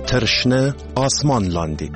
تر شنه آسمان لاندې.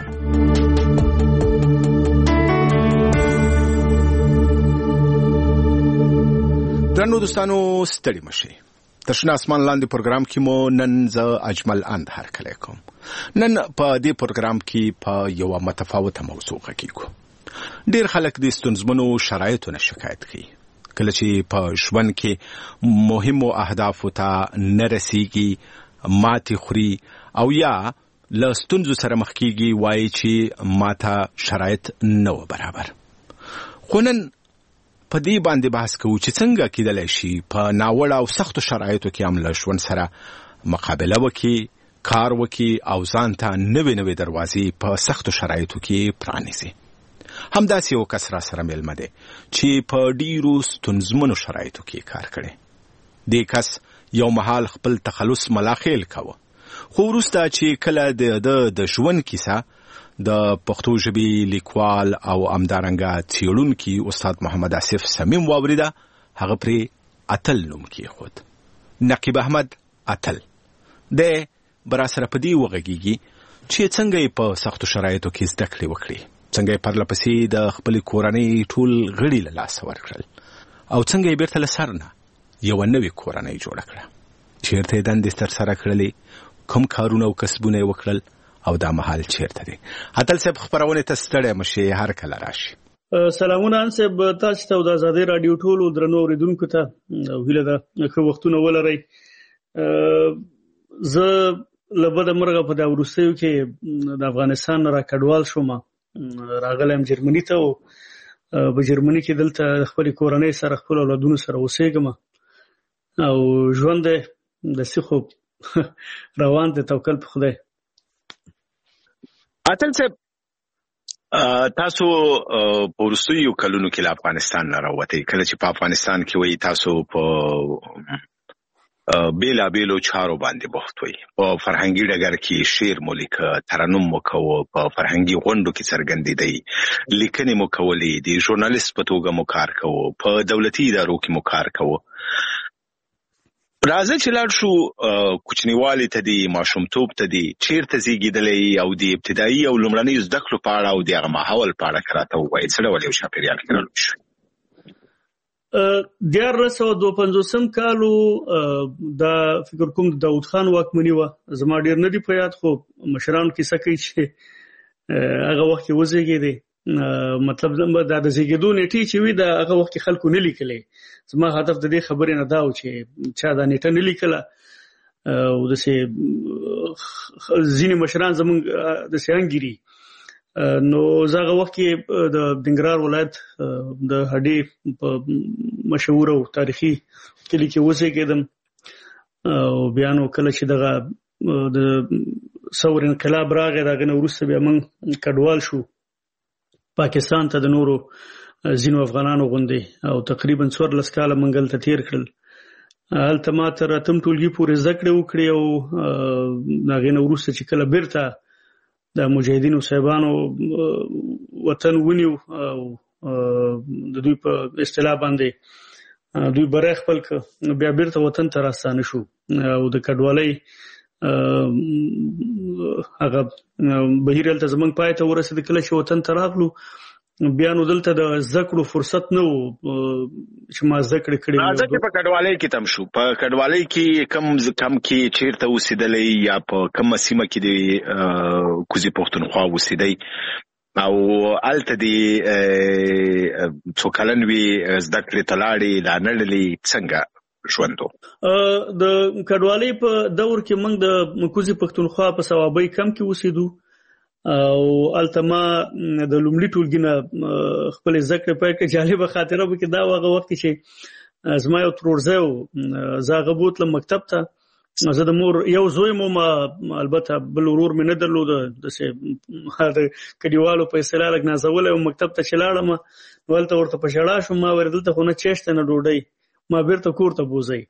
درنو دوستانو ستړي مشئ. تر شنه آسمان لاندې پروګرام کې مو نن زه اجمل اند هرکلی کوم. نن په دې پروګرام کې په یو متفاوته موضوع غږیږو. ډیر خلک د ستونزمنو شرایطو نه شکایت کوي. کله چې په ژوند کې مهمو اهدافو ته نه رسیږي، ماتې خوري او یا له ستونزو سره مخ کېږي، وایي چې ماته شرایط نه و برابر. خو نن په دې باندې بحث کوو چې څنګه کېدلی شي په ناوړه او سختو شرایطو کې هم له ژوند سره مقابله وکړي، کار وکړي او ځان ته نوې نوې دروازې په سختو شرایطو کې پرانیزي. همداسې یو کس را سره میلمه دی چې په ډیرو ستونزمنو شرایطو کې کار کړی. دې کس یو مهال خپل تخلص ملاخیل کاوه، خو وروسته چې کله د ژوند کیسه د پښتو ژبې لیکوال او همدارنګه څېړونکي استاد محمد آصف صمیم واوریده، هغه پرې اتل نوم کېښود. نقیب احمد اتل دی به راسره په دې وغږیږي چې څنګه یې په سختو شرایطو کې زده کړې وکړي، څنګه یې پرله پسې د خپلې کورنۍ ټول غړي له لاسه ورکړل او څنګه یې بیرته له سر نه یوه نوې کورنۍ جوړه کړه، چېرته یې دندې ترسره کړلې، کوم کارونه او کسبونه یې وکړل او دا مهال چیرته دی. اتل صاحب خبرونه ته ستړی مشئ، هر کله راشي. سلامونه صاحب، تاسو ته د آزادۍ رادیو ټولو درنو اوریدونکو ته هیله ده ښه وختونه ولرئ. زه له بده مرغه په دا وروستیو کې د افغانستان را کډوال شوم، راغلم جرمني ته او په جرمني کې دلته خپل کورنۍ سره خپل اولادونو سره اوسېږم او ژوند د سیخو روان دی، توکل په خدای. اتل صاحب، تاسو په وروستیو کلونو کې له افغانستان نه راوتئ. کله چې په افغانستان کې وئ، تاسو په بیلابیلو چارو باندې بوخت وئ. په فرهنګي ډګر کې شعر مو لیکه، ترنم مو کوه، په فرهنګي غونډو کې څرګندېدئ، لیکنې مو کولې، د ژورنالیست په توګه مو کار کوه، په دولتي ادارو کې مو کار کوه. راځه چې لاړ شو کوچنیوالي ته دی، ماشومتوب ته دی، چیرته زیږېدلی او د ابتدایي او لومړنیو زده کړو په اړه او د هغه ماحول په اړه که راته ووایې، څه ډول یو چاپېریال کې رالوی شوې؟ 1952 کالو دا فکر کوم د داود خان واکمني وه، زما ډېر نه دي په یاد، خو مشرانو کیسه کوي چې هغه وخت کې وزېږېدی. مطلب دا د زیږېدو نیټې چې وي د هغه وخت کې خلکو نه لیکلې. زما هدف د دې خبرې نه دا و چې چا دا نیټه نه لیکله او داسې ځینې مشران زموږ داسې انګیري. نو زه هغه وخت کې د ننګرهار ولایت د هډې په مشهور او تاریخي کلي کې وزېږېدم او بیا نو کله چې دغه د ثور انقلاب راغی، د هغه نه وروسته بیا موږ کډوال شو پاکستان ته، د نورو ځینو افغانانو غوندې، او تقریبا 14 کاله موږ هلته تېر کړل. هلته ما تر 8م ټولګي پورې زده کړې وکړې او د هغې نه وروسته چې کله بیرته د مجاهدینو صاحبانو وطن ونیو او د دوی په اصطلاح باندې دوی بری خپل کړ، نو بیا بیرته وطن ته راستانه شو او د کډوالۍ هغه بهیر هلته زموږ پای ته ورسېد. کله چې وطن ته راغلو بیا نو دلته د زده کړو فرصت نه و چې ما زده کړې کړې. راځه چې په کډوالۍ کې تم شو. په کډوالۍ کې کم کې چیرته اوسېدلی یا په کومه سیمه کې د کوزي پښتونخوا اوسېدی او هلته دې څو کلن وي زده کړې ته لاړې لا نه ډلې، څنګه ژوند و؟ د کډوالۍ په دور کې موږ د کوزي پښتونخوا په صوابۍ کم کې اوسېدو او هلته ما د لومړي ټولګي نه خپلې زده کړې پیل کړې. جالبه خاطره پکې دا و، هغه وخت کې چې زما یو ترورزی و، زه هغه بوتلم مکتب ته. زه د مور یو زوی مو، البته بل ورور مې نه درلوده، داسې د کلیوالو په اصطلاح لږ نازولی و. مکتب ته چې لاړم نو هلته ورته په ژړا شوم، ما ویل دلته خو نه چیشته نه ډوډۍ، ما بیرته کور ته بوځئ.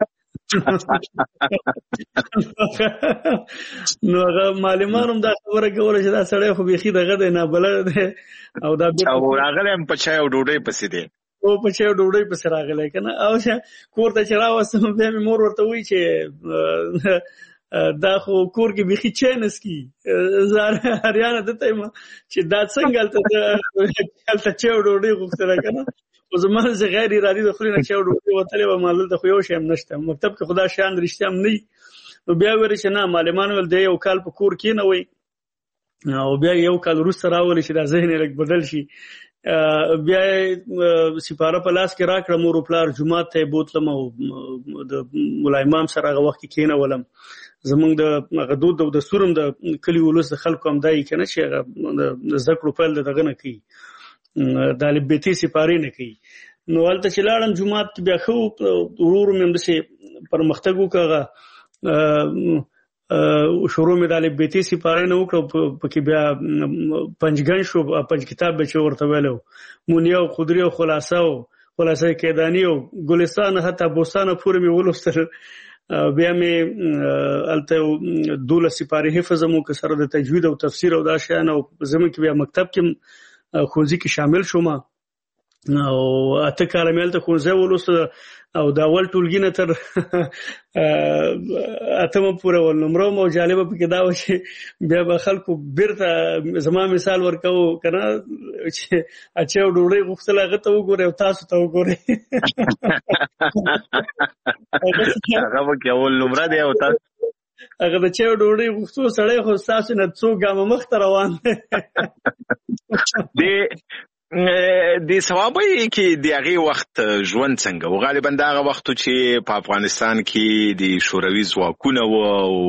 نو هغه معلمانو دا خبره کوله چې دا سړی خو بیخي دغه دی، نابلده دی او دا راغلی هم په چای او ډوډۍ پسې دی او په چای او ډوډۍ پسې راغلی که نه. او کور ته چې راوستم بیا مې مور ورته وایي چې دا خو کور کې بيخي چینس کی زار هریانه دته ما چې دا څنګه الته چې وډوډي غوښتل کنه او زمونه زه غیر ارادي د خلینو چې وډوډي وتلې و مال ته خو یو شی هم نشته مکتب کې خدا شان رښتیا هم نه نو بیا ور چې نه معلمان ول دی یو کال په کور کې نه وای او بیا یو کال وروسته راولي چې دا ذهن لګ بدل شي بیا سپاره په لاس کې راکړه مور پلار جمعه ته بوتلم او د مولا امام سره هغه وخت کې کېنه ولم زمونږ د غدود د سورم د کلی ولس د خلکو هم دای کنه چې هغه د ذکر په دغه نه کوي د البتی سپاره نه کوي نو ولته چې لاړم جمعه بیا خو ورور مې د پر مختګو کاغه شروع مې د البتی سپاره نه وکړو پکې بیا پنځګن شو پنځ کتاب به چې ورته ویلو مونیه او خضری او خلاصه کېدانی او ګلستان حتی بوستانه پورې مې ولوستل بیا مې الته دوله سپاره حفظ مو که سره د تجوید او تفسیر او دا شیان او زموږ کې بیا مکتب کې خوځي کې شامل شوم او اته کاله مې ته خوځه ولوست او دا ول ټولګي نه تر اتمه پوره ول نمبر مو جالب په کې دا و چې بیا به خلکو بیرته زما مثال ورکاو کنه چې اچو ډوړې غوښتل هغه ته وګوره او تاسو ته وګوره هغه کې ول نمبر دی او تاسو هغه د چا ډوړې غوښتو سړی خو تاسو نه څو ګام مخ ته روان دی د ثوابي کې د هغه وخت ژوند څنګه او غالبا دا هغه وخت چې په افغانستان کې د شوروي ځواکونه او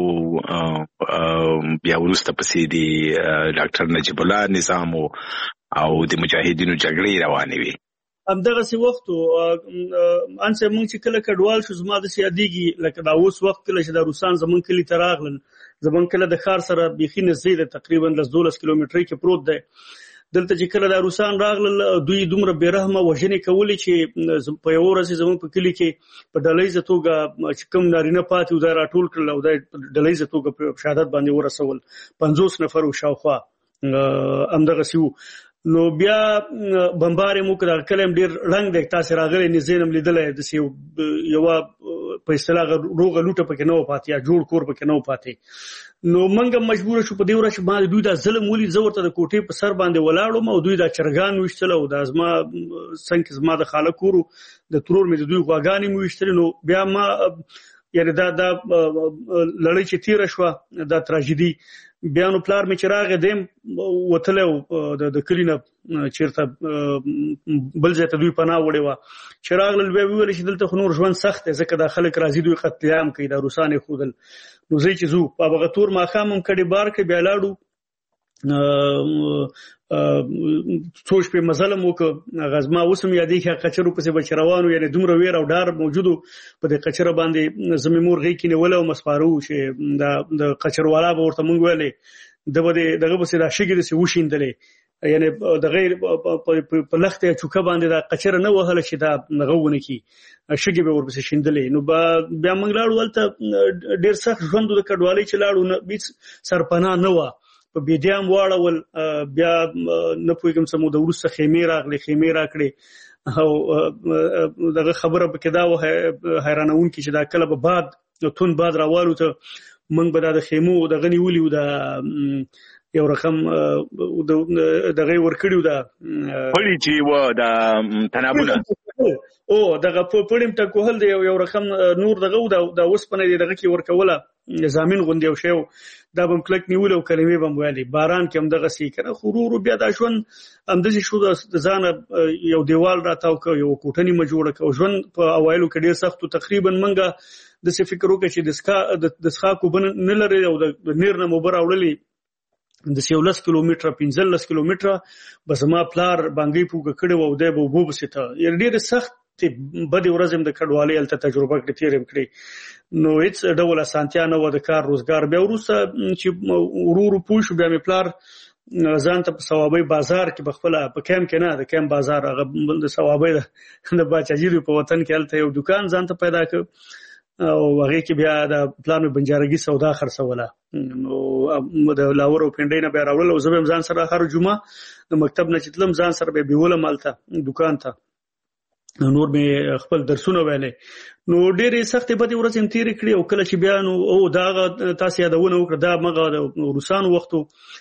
بیا وروسته پسې د ډاکټر نجیب الله نظام او د مجاهدینو جګړې روانې وي همدغه سی وخت انسه مونږ چې کله کډوال شو زما د سیادیږي لکه دا اوس وخت کله چې د روسان زمون کلی تراغلن زمون کله د خار سره بيخي نزدې تقریبا 12 کیلومتري کې پروت دی دلته چې کله د روسان راغلل دوی دومره بیرحمه وژنې کولې چې په یو ورځ زمون په کلی کې په ډلېزه توګه چې کوم نارینه پاتې و دا راټول کړل او د ډلېزه توګه په شهادت باندې ورسول 50 نفر او شاوخوا همدغه سیو نو بیا بمبارې مو کړه کلم ډیر رنگ د تاسو راغلي نزینم لیدلې د یو په اصطلاح روغه لوټه پکې نو پاتې یا جوړ کور پکې نو پاتې نو منګه مجبور شو په دې ورځ باندې دوی دا ظلم ولې زورته د کوټې په سر باندې ولاړو او دوی دا چرګان وشتل او د ازما څنګه زما د خاله کورو د ترور مې د دوی غواګانی مو وشتل نو بیا ما یعنی دا لړۍ چې تیر شو دا تراژیدي بیا نو پلار مې چراغ دیم وتلو د کلینه چیرته بل ځای ته دوی پناه وړي و چراغ لل ویل چې دلته نور ژوند سخت دی ځکه د خلک راځي دوی قتل عام کوي د روسانه خودل نو زه چې زو په بغتور ماخام هم کډي بار کې بیا لاړو څوش په مزلم وک غزما وسم یادې کې قچرو پسې بچروانو یعنی دومره ویر او ډار موجودو په دې قچره باندې زمي مور غي کې نه ولا او مسپارو چې د قچروالا به ورته مونږ ویلې دغه بسې دا شګې د وشیندلې یعنی د غیر په لخته چوکه باندې دا قچره نه وهله چې دا نغونه کی شګې به ورپسې شیندلې نو بیا موږ لاړو ولته ډیر سخت ژوند د کډوالۍ چې لاړو نه بیت سرپنا نه و په بيدیام واړول بیا نه پوهیږم سمو د ورسره خیمه راکړي او دغه خبره به کدا و حیرانون کې چې دا کله به بعد تون بعد راوالو ته موږ به د خیمو د غنی ولي او د یو رقم دغه ورکړیو دا پړی چې و د تنابونه او دغه پړیم ته کوهل دی یو رقم نور دغه د وسپنه دغه کې ورکوله زمين غوندي او شیو دا بم کلک نیول او کلمې بم ویلي باران کې هم دغه سې کنه خورور بیا دا ژوند همدغه شو د ځان یو دیوال راتاو کو یو کوټنی مجوړه کو ژوند په اوایلو کې ډیر سخت تقریبا منګه د څه فکر وکړي چې د ښا کو بن نه لري او د نیر نه مبر اورلي د 16 کیلومتره 15 کیلومتره بس ما پلار باندې پوګه کړو او د بوبو بسته یې ډیر سخت بده ورځم د کډوالۍ الته تجربه کړې تیرم کړې نو هیڅ ډول اسانتیا نه و د کار روزګار بیا ورسره چې ورور پوښ بیا مې پلار ځان ته په ثوابي بازار کې بخپله په کیم کې نه د کیم بازار هغه د ثوابي د باچاجيري په وطن کې الته یو دکان ځان ته پیدا کړ او هغه کې بیا د پلان بنجارګي سودا خرڅوله نو د لاور او پنډې نه بیا راول او زبم ځان سره هر جمعه د مکتب نه چتلم ځان سره به بیول مالته دکان ته نور مې خپل درسونه ویلې نو ډېرې سختې بدې ورځې هم تېرې کړې او کله چې بیا نو دا تاسو یادونه وکړه دا مغه د روسانو وختو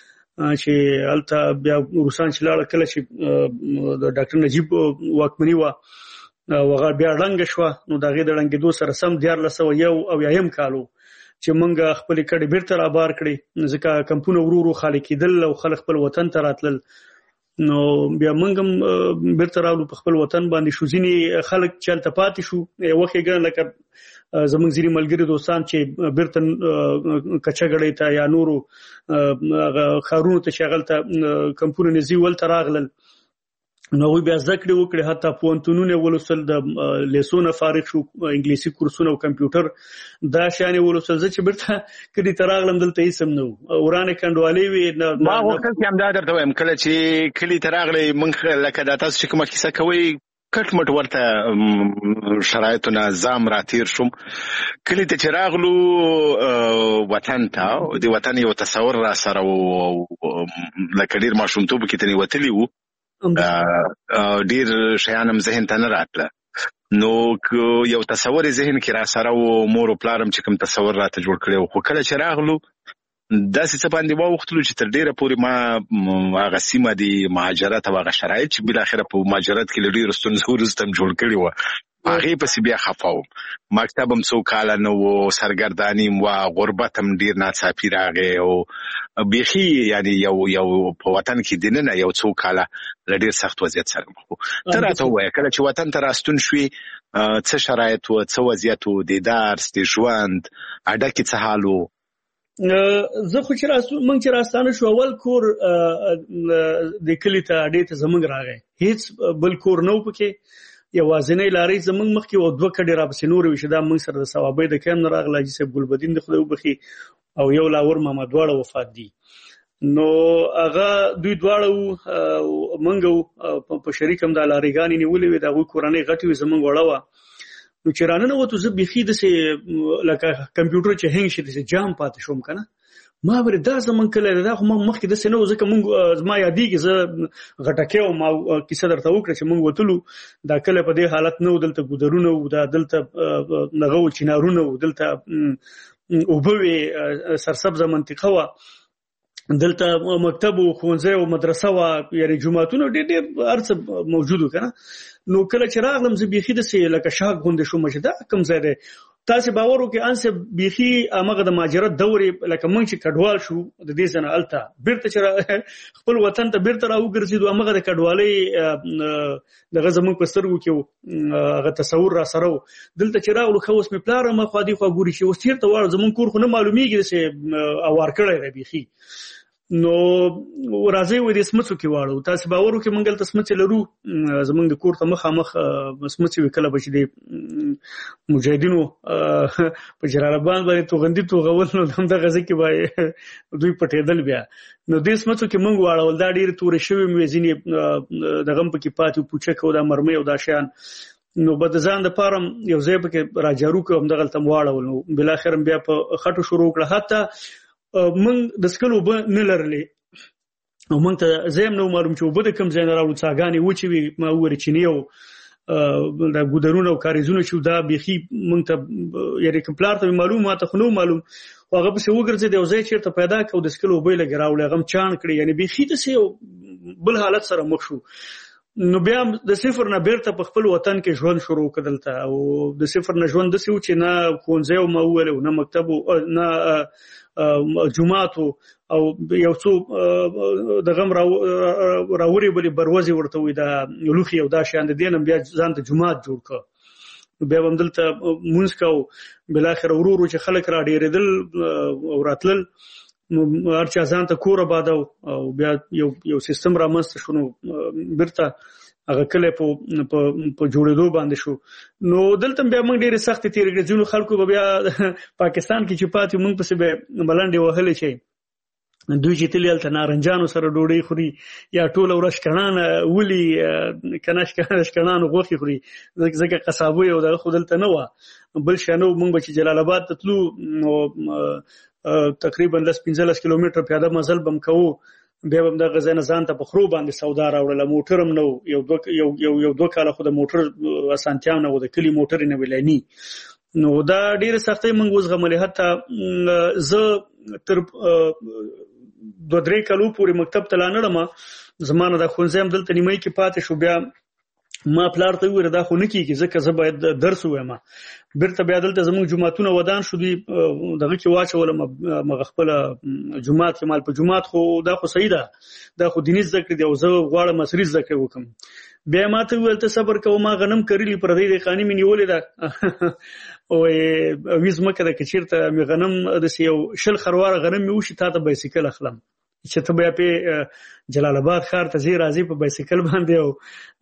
چې هلته بیا روسان چې لاړه کله چې د ډاکټر نجیب واکمني وه هغه بیا ړنګه شوه نو د هغې د ړنګېدو سره سم 1991 کال و چې موږ خپلې کډې بیرته رابار کړې ځکه کمپونه ورو ورو خالي کېدل او خلک خپل وطن ته راتلل نو بیا موږ هم بیرته راغلو په خپل وطن باندې شو ځینې خلک چې هلته پاتې شو یو وخت یې ګڼه لکه زموږ ځینې ملګري دوستان چې بیرته کچهګړۍ ته یا نورو ښارونو ته چې هغلته کمپونه نږدې ولته راغلل نو هغوی بیا زده کړې وکړې حتی پوهنتونونه یې ولوستل د لیسونه فارغ شو انګلیسي کورسونه او کمپیوټر دا شیان یې ولوستل زه چې بیرته کلي ته راغلم دلته هېڅ هم نه وو ورانې کنډوالې وې ما غوښتل چې همدا درته وایم کله چې کلي ته راغلی موږ لکه دا تاسو چې کومه کیسه کوئ کټ مټ ورته شرایطو نه ځام راتېر شوم کلي ته چې راغلو وطن ته د وطن یو تصور را سره و لکه ډېر ماشومتوب کې ته وتلي وو ډیر شیان هم ذهن ته نه راتله نو یو تصور ذهن کې را سره و مور او پلارم چې کوم تصور راته جوړ کړی و خو کله چې راغلو داسې څه باندې واوښتلو چې تر ډیره پورې ما هغه سیمه د مهاجرت او هغه شرایط چې بالاخره په مهاجرت کې له ډېرو ستونزو وروسته هم جوړ کړي وو هغې پسې بیا خفه وم مکتب هم څو کاله نه و سرګرداني هم وه غربت هم ډېر ناڅاپي راغی او بیخي یعنې یو په وطن کې دننه یو څو کاله له ډېر سخت وضعیت سره مخ وو ته راته ووایه کله چې وطن ته راستون شوې څه شرایط و څه وضعیت و د درس د ژوند اډه کې څه حال و زه خو چې موږ چې راستانه شو اول کور د کلي ته اډې ته زموږ راغی هېڅ بل کور نه و پکې یوازینۍ لارۍ زموږ مخکې او 2 کډې راپسې نورې وې چې دا موږ سره د ثوابۍ د کیم نه راغله حاجي صاحب ګلبدین د خدای وبخي او یو لاور ماما دواړه وفات دي نو هغه دوی دواړه وو موږ په شریک هم دا لارېګانې نیولې وې د هغوی کورنۍ غټې وې زموږ وړه وه نو چې راننوتو زه بیخي داسې لکه کمپیوټر چې هینګ شي داسې جام پاتې شوم که نه ما ویل دا زمونږ کلی دی دا خو ما مخکې داسې نه و ځکه موږ زما یادېږي زه غټکی وم ما کیسه درته وکړه چې موږ وتلو دا کلی په دې حالت نه و دلته ګودرونه وو دا دلته دغه وو چنارونه وو دلته اوبه وې سرسبزه منطقه وه دلته مکتب و ښوونځی او مدرسه وه یعنې جوماتونه ډېر هر څه موجود و که نه نو کله چې راغلم زه بیخي داسې لکه شاک غوندې شوم چې دا کوم ځای دی تاسې باور وکړئ انسه بیخي همغه د مهاجرت دور لکه موږ چې کډوال شو د دې ځای نه هلته بیرته چې خپل وطن ته بیرته راوګرځېدو همغه د کډوالۍ دغه زموږ په سترګو کې و هغه تصور را سره و دلته چې راغلو ښه اوس مې پلار هم خوا دې خوا ګوري چې اوس چېرته واړو زموږ کور خو نه معلومېږي داسې اوار کړی دی بیخي نو راځئ وایي د سمڅو کې واړو تاسې باور وکړئ موږ هلته سمڅې لرو زموږ د کور ته مخامخ سمڅې وي کله به چې د مجاهدینو په جلال آباد باندې توغندي توغول نو همدغه ځای کې به دوی پټېدل بیا نو دې سمڅو کې موږ واړول دا ډېرې تورې شوې مې ځینې دغه هم پکې پاتې پوچک او دا مرمۍ او دا شیان نو به د ځان دپاره یو ځای پکې راجارو کړو همدغه هلته م واړول نو بالاخره بیا په خټو شروع کړه حتی موږ د څښلو اوبه نه لرلې او موږ ته زه هم نه معلوم چې اوبه د کوم ځای نه راوړو څاګانې وچې وې ما وویل چینې او دا ګودرونه او کاریزونه چې دا بیخي موږ ته یعنې که پلار ته معلوم ما ته خو نه معلوم خو هغه پسې وګرځېد یو ځای چېرته پیدا کړه او د څښلو اوبه یې لږې راوړې هغه هم چاڼ کړې یعنې بیخي داسې بل حالت سره مخ شو نو بیا د صفر نه بیرته په خپل وطن کې ژوند شروع کړ دلته او د صفر نه ژوند داسې و چې نه ښوونځی و ما وویل نه مکتب نه جومات او یو څو دغه هم راورې بلې بروزې ورته وایي دا لوښي او دا شیان د دې نه بیا ځان ته جومات جوړ کړه نو بیا به هم دلته مونځ کوو بالاخره ورو ورو چې خلک را ډېرېدل او راتلل نو هر چا ځان ته کور آبادو او بیا یو سیستم رامنځته شو نو بیرته هغه کلی په جوړېدو باندې شو نو دلته بیا موږ ډېرې سختې تېرې کړې ځینو خلکو به بیا پاکستان کې چې پاتې موږ پسې به ملنډې وهلې چې دوی چې تلي هلته نارنجانو سره ډوډۍ خوري یا ټوله ورځ شکڼان ولي که نه شکڼانو غوښې خوري ځکه قصابوی او دغه خو دلته نه وه بل شی نه و موږ به چې جلال آباد ته تلو نو تقریبا 10-15 کیلومتره پیاده مزل به م کوو بیا هم د غزا نه ځان ته په خرو باندې سودا راوړل موټرم نو یو دوه کاله خو د موټر اسانتیا نه و د کلی موټر نه ولانی نو دا ډیره سختي موږ وزغملې حتی زه تر 2-3 کالو پورې مکتب ته لاندم زمانه د خونځم دلته نیمه کې پاتې شو بیا ما پلار ته ویل دا خو نه کیږي ځکه زه باید درس وایم بیرته بیا دلته زموږ جمعهتونه ودان شو دي دغه کې واچول مغه خپل جمعهت کې مال په جمعهت خو دا خو صحیح ده دا خو دیني ذکر دی او زه غواړم مصری ذکر وکم بیا ما ته ویل ته صبر کوه ما غنم کړلی پر دې خاني مې نیولې ده او ویز مکه د کچیرته مې غنم د یو شل خروار غنم مې وشي ته بایسیکل اخلم چې ته بیا په جلال آباد ښار ته زی راځي په بایسیکل باندې او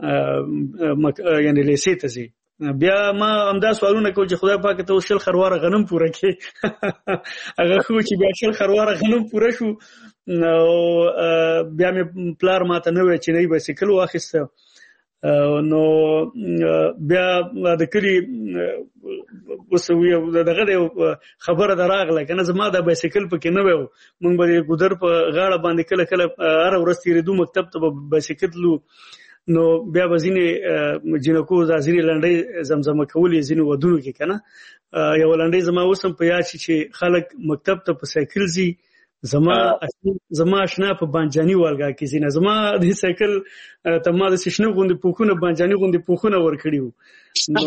یعنی لیسې ته زی بیا ما همدا سوالونه کوم چې خدای پاک ته شل خروار غنم پوره کړي هغه خو چې بیا شل خروار غنم پوره شو بیا مې پلار ماته نو چې نه بایسیکل واخیسته نو بیا د کلی وسوي دغه خبره دراغله کنه زما د بایسیکل پکې نه و مونږ به ګودر په غاړه باندې کله هر ورځ تیرېدو مکتب ته بایسیکل لو نو بیا وزینه جنکو ځینې لنډۍ زمزمه کولې ځینې ودونو کې کنه یو لنډۍ زما وسم په یاد چې خلک مکتب ته په سایکل زی زما آشنا په بانجانی ورګه کې زینه زما د سایکل ته ما د سشنه غوندې پوخونه بانجانی غوندې پوخونه ور کړیو نو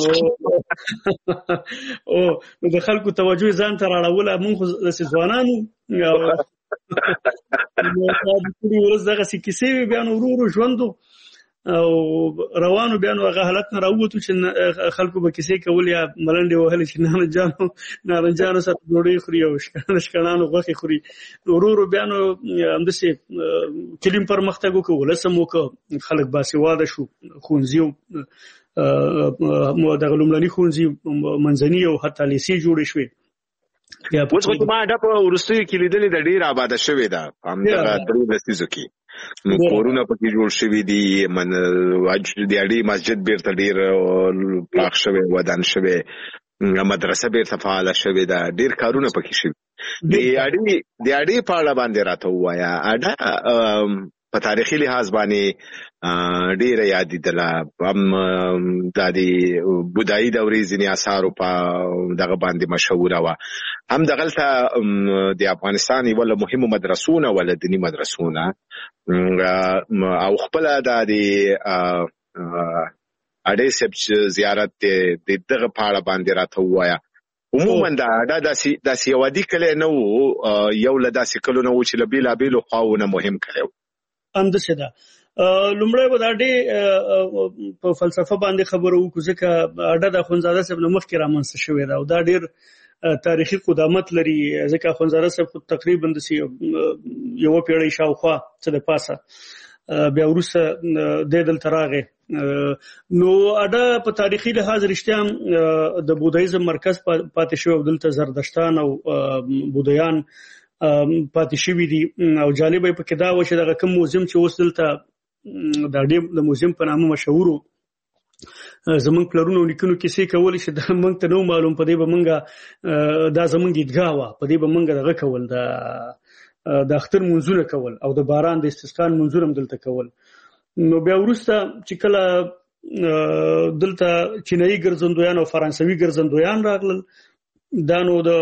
او د خلکو توجه ځان ته راړول مونږ د ځوانانو نو د ټول ورځ دغه کیسې بیان ورو ژوندو او روانو بیان هغه حالت نه راووتو چې خلکو به کیسې کول یا ملنډي وهل چې نارنجانو سره ډوډۍ خوري او شکانانو غوښه خوري ورو بیان همدسه کلیم پر مختګو کول سمو خلک باسواده شو خونځیو مو د غلملني خونځي منځني او حتی لیسي جوړ شوې اوس خو ما دا په ورستوي کې لیدلې د ډیر آباد شوې ده هم دا درو لسیزو کې نو کورونه پکې جوړ شوې دي من د اړې مسجد بیرته ډیر پراخ شوې ودان شوې مدرسه بیرته فعال شوې ده ډیر کارونه پکې شوي د اړې په اړه باندې راته وایا اډه په تاریخي لحاظ باندې ډیر یاد دي د بودایي دورې ځینې آثار په دغه باندې مشهوره و هم دغلته د افغانستان یو مهمه مدرسونه ول دینی مدرسونه او خپل د اړې سب زیارت د دغه پاړه باندې راته وایا عموما دا داسې یو دی کله نو یو لداسې کله نو چې لبیلا بیلو خواونه مهم کړو اندسه ده لومړی به دا ډېر په فلسفه باندې خبرو وکړو ځکه اډه د اخوندزاده صاحب نو مخکې رامنځته شوې ده او دا ډېر تاریخي قدامت لري ځکه اخوندزاده صاحب تقریبا د یو پیړۍ شاوخوا څه د پاسه بیا وروسته د دلته راغی نو اډه په تاریخي لحاظ رښتیا د بودایزم مرکز پاتې شو دلته زردشتان او بودایان پاتې شوي دي او جالب په کې دا و چې دغه کوم موزیم چې اوس دلته د موزیم په نامه مشهورو زمونږ پلرونو نیکونو کیسې کولې چې دا موږ ته نو معلوم په دې به موږ دا زمونږ عیدګاه وه په دې به موږ دغه کول د اختر منځونه کول او د باران د استسقا منځونه هم دلته کول نو بیا وروسته چې کله دلته چینایي ګرځندویان او فرانسوي ګرځندویان راغلل دا نو د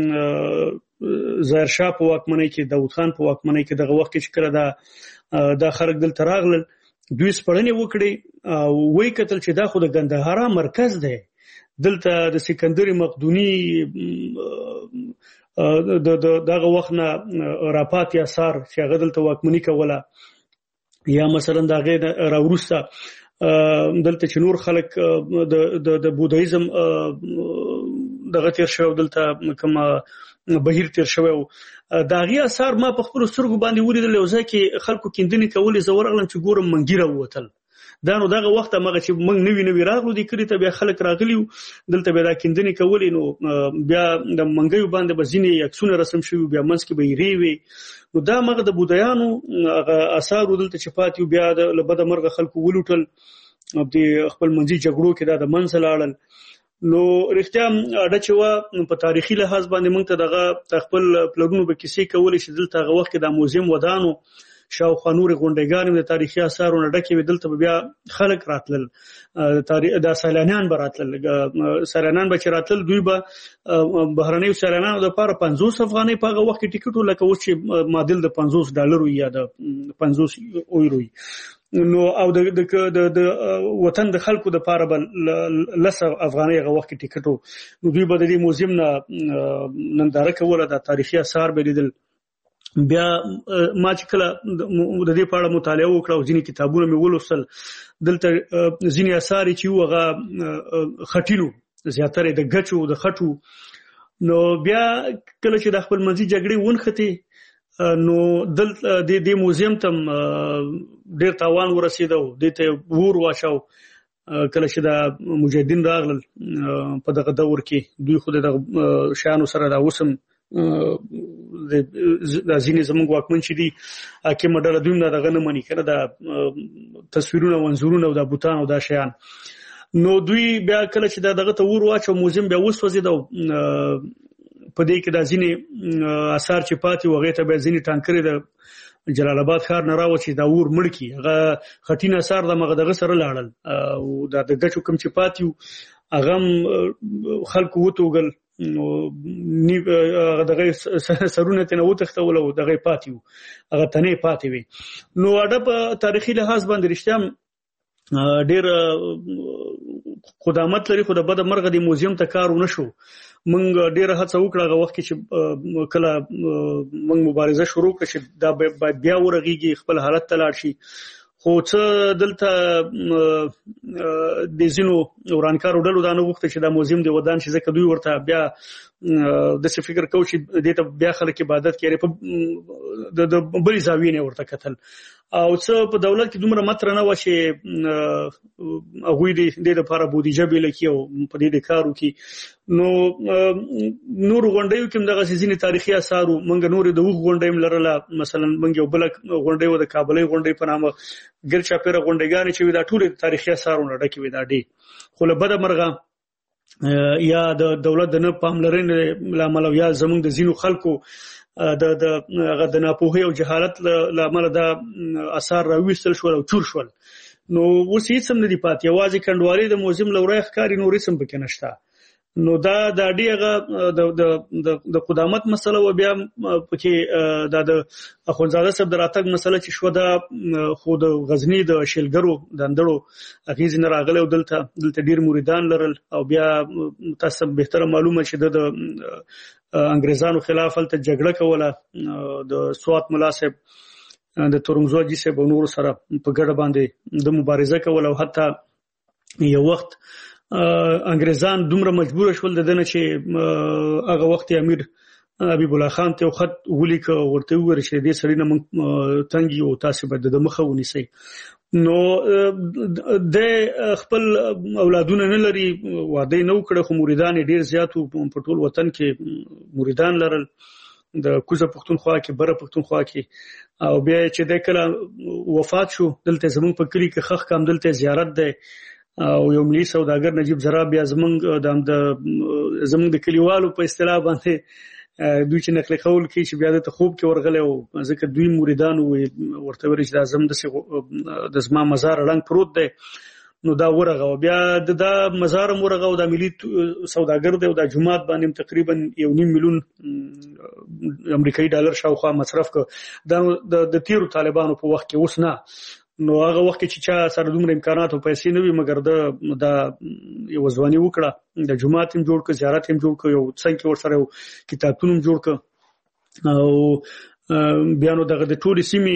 ظاهر شاه په واکمنۍ کې داود خان په واکمنۍ کې دغه وخت چې کله دا خلک دلته راغلل دوی سپړنې وکړي او وایي کتل چې دا خو د ګندهارا مرکز دی دلته د سکندر مقدوني دغه وخت نه راپاتې اثار چې هغه دلته واکمني کوله یا مثلا دغه راوروسته دلته چې نور خلک د بودایزم دغه تیر شو دلته کوم بهیر تیر شوی داغي اثار ما په خپل سترګو باندې ولیدل او ځکه خلکو کیندنې کولې زور غلم چې ګورم منګیره ووتل دا نو دغه وخت مګه چې موږ نوی راغلو د کړي ته بیا خلک راغلی دلته بیا دا کیندنې کولې نو بیا د منګیو باندې بزینې عکسونه رسم شوی بیا منځ کې به یې وی نو دا مګه د بودایانو اثار دلته چې پاتیو بیا د لبد مرغه خلکو ولوټل د خپل منځي جګړو کې دا د منځ لاړل نو رښتیا اډه چې وا په تاریخي لحاظ باندې موږ ته دغه خپل پلانونو به کیسې کولې چې دلته هغه وخت د موزیم ودانو شاوخوا نور غونډګان د تاریخي آثارونو ډکې وي. دلته بیا خلک راتلل، د سیلانیان به راتلل، سیلانیان به چې راتلل دوی به بهرنیو سیلانیانو لپاره 50 افغانۍ په هغه وخت کې ټیکټ ولکه اوس چې معادل د $50 یا د 50 یورو. نو او د وطن د خلکو د لپاره به 10 افغانۍ هغه وخت کې ټیکټ وو. نو دوی به د دې موزیم نه ننداره کوله، د تاریخي آثار به لیدل. بیا ما چې کله د دې په اړه مطالعه وکړه او ځینې کتابونه مې ولوستل، دلته ځینې آثار چې هغه خټینو، زیاتره د ګچو د خټو. نو بیا کله چې د خپل منځي جګړې ونښتې، نو د موزیم ته ډېر تاوان ورسېدو، دې ته ور واچاو. کله چې د مجاهدین راغلل په دغه دور کې، دوی خو د شیانو سره دا اوسم د ځینې زموږ واکمن چې دي حاکمه ډله، دوی هم دغه نه مني که نه، د تصویرونه او انځورونه او د بوتان او دا شیان. نو دوی بیا کله چې دغه ته ور واچو، موزیم بیا وسوځېد. په دې کې د ځینې آثار چې پاتې وو هغې ته بیا ځینې ټانکرې د جلال آباد ښار نه راوچې دا اور مړ کړي. هغه خټین آثار دغه سره لاړل او د ګچو کوم چې پاتې وو هغه هم خلکو وتوږل. نو دغه سرونه ترې نه وتښتول او دغه پاتې وو، هغه تنې پاتې وي. نو اډه په تاریخي لحاظ باندې رښتیا ډېر قدامت لري، خو د بده مرغه د موزیم ته کار ونه شو. موږ ډېره هڅه وکړه هغه وخت کې چې کله موږ مبارزه شروع کړه چې دا بیا ورغېږي، خپل حالت ته لاړ شي. خو څه دلته د ځینو ورانکارو ډلو دا نه غوښته چې دا موزیم دی ودان شي، ځکه دوی ورته بیا داسې فکر کوو چې دې ته بیا خلک عبادت کوي، د بلې زاویې نه ورته کتل. او څه په دولت کې دومره مطرح نه وه چې هغوی د دې لپاره بودیجه بیله کړي او په دې کار وکړي. نو نورو غونډیو کې هم دغسې ځینې تاریخي آثار وو. موږ نورې د اوښ غونډۍ هم لرله، مثلا موږ یو بله غونډۍ وه د کابلۍ غونډۍ په نامه، ګرد چاپېره غونډیګانې چې وي دا ټولې د تاریخي آثارو نه ډکې وي دا ډېر. خو له بده مرغه یا د دولت د نه پاملرنې له امله یا زموږ د ځینو خلکو د ناپوهۍ او جهالت له امله دا آثار راویستل شول او چور شول. نو اوس هېڅ هم نه دي پاتې، یوازې کنډوالې د موزیم له ورایه ښکاري، نور هېڅ هم پکې نشته. نو دا ډېر د قدامت مسله و. بیا پکې دا د اخوندزاده صاحب د راتګ مسله چې شوه، دا خو د غزني د شیلګرو د اندړو اغېزې نه راغلی او دلته ډېر مریدان لرل. او بیا تاسو بهتره معلومه چې د انګریزانو خلاف هلته جګړه کوله، د سوات ملا صاحب، د تورنګزو حاجي صاحب او نورو سره په ګډه باندې د مبارزه کوله. او حتی یو وخت انګریزان دومره مجبور شول د دنه چې هغه وخت امیر حبیب الله خان ته خط ولیکه او ورته وویل چې دې سړي نه موږ تنګ یو، تاسو به د مخه ونیسئ. نو د خپل اولادونه نه لري، واده نه وکړه، خو مریدان یې ډېر زیات وو. په ټول وطن کې مریدان لرل، د کوزه پښتونخوا کې، بره پښتونخوا کې. او بیا چې د کله وفات شو، دلته زموږ په کلي کې خښ کام دلته زیارت دی. او یو ملي سوداګر نجیب زرا بیا زموږ د کلیوالو په اصطلاح باندې دوی چې نقل قول کوي چې بیا دلته خوب کې ورغلی و، ځکه دوی مریدانو ورته ویل چې دا د زما مزار ړنګ پروت دی. نو دا ورغه، بیا دا مزار هم ورغه او دا ملي سوداګر دی او دا جماعت باندې تقریبا 1.5 میلیون امریکایي ډالر شاوخوا مصرف کړ. دا د تیرو طالبانو په وخت کې، اوس نه. نو هغه وخت کې چې چا سره دومره امکانات او پیسې نه وي، مګر دا یو ځواني وکړه، د جماعت هم جوړ کړ، زیارت هم جوړ کړ، یو څنګه ورسره یو کتابتون هم جوړ کړ. او بیا نو دغه د ټولې سیمې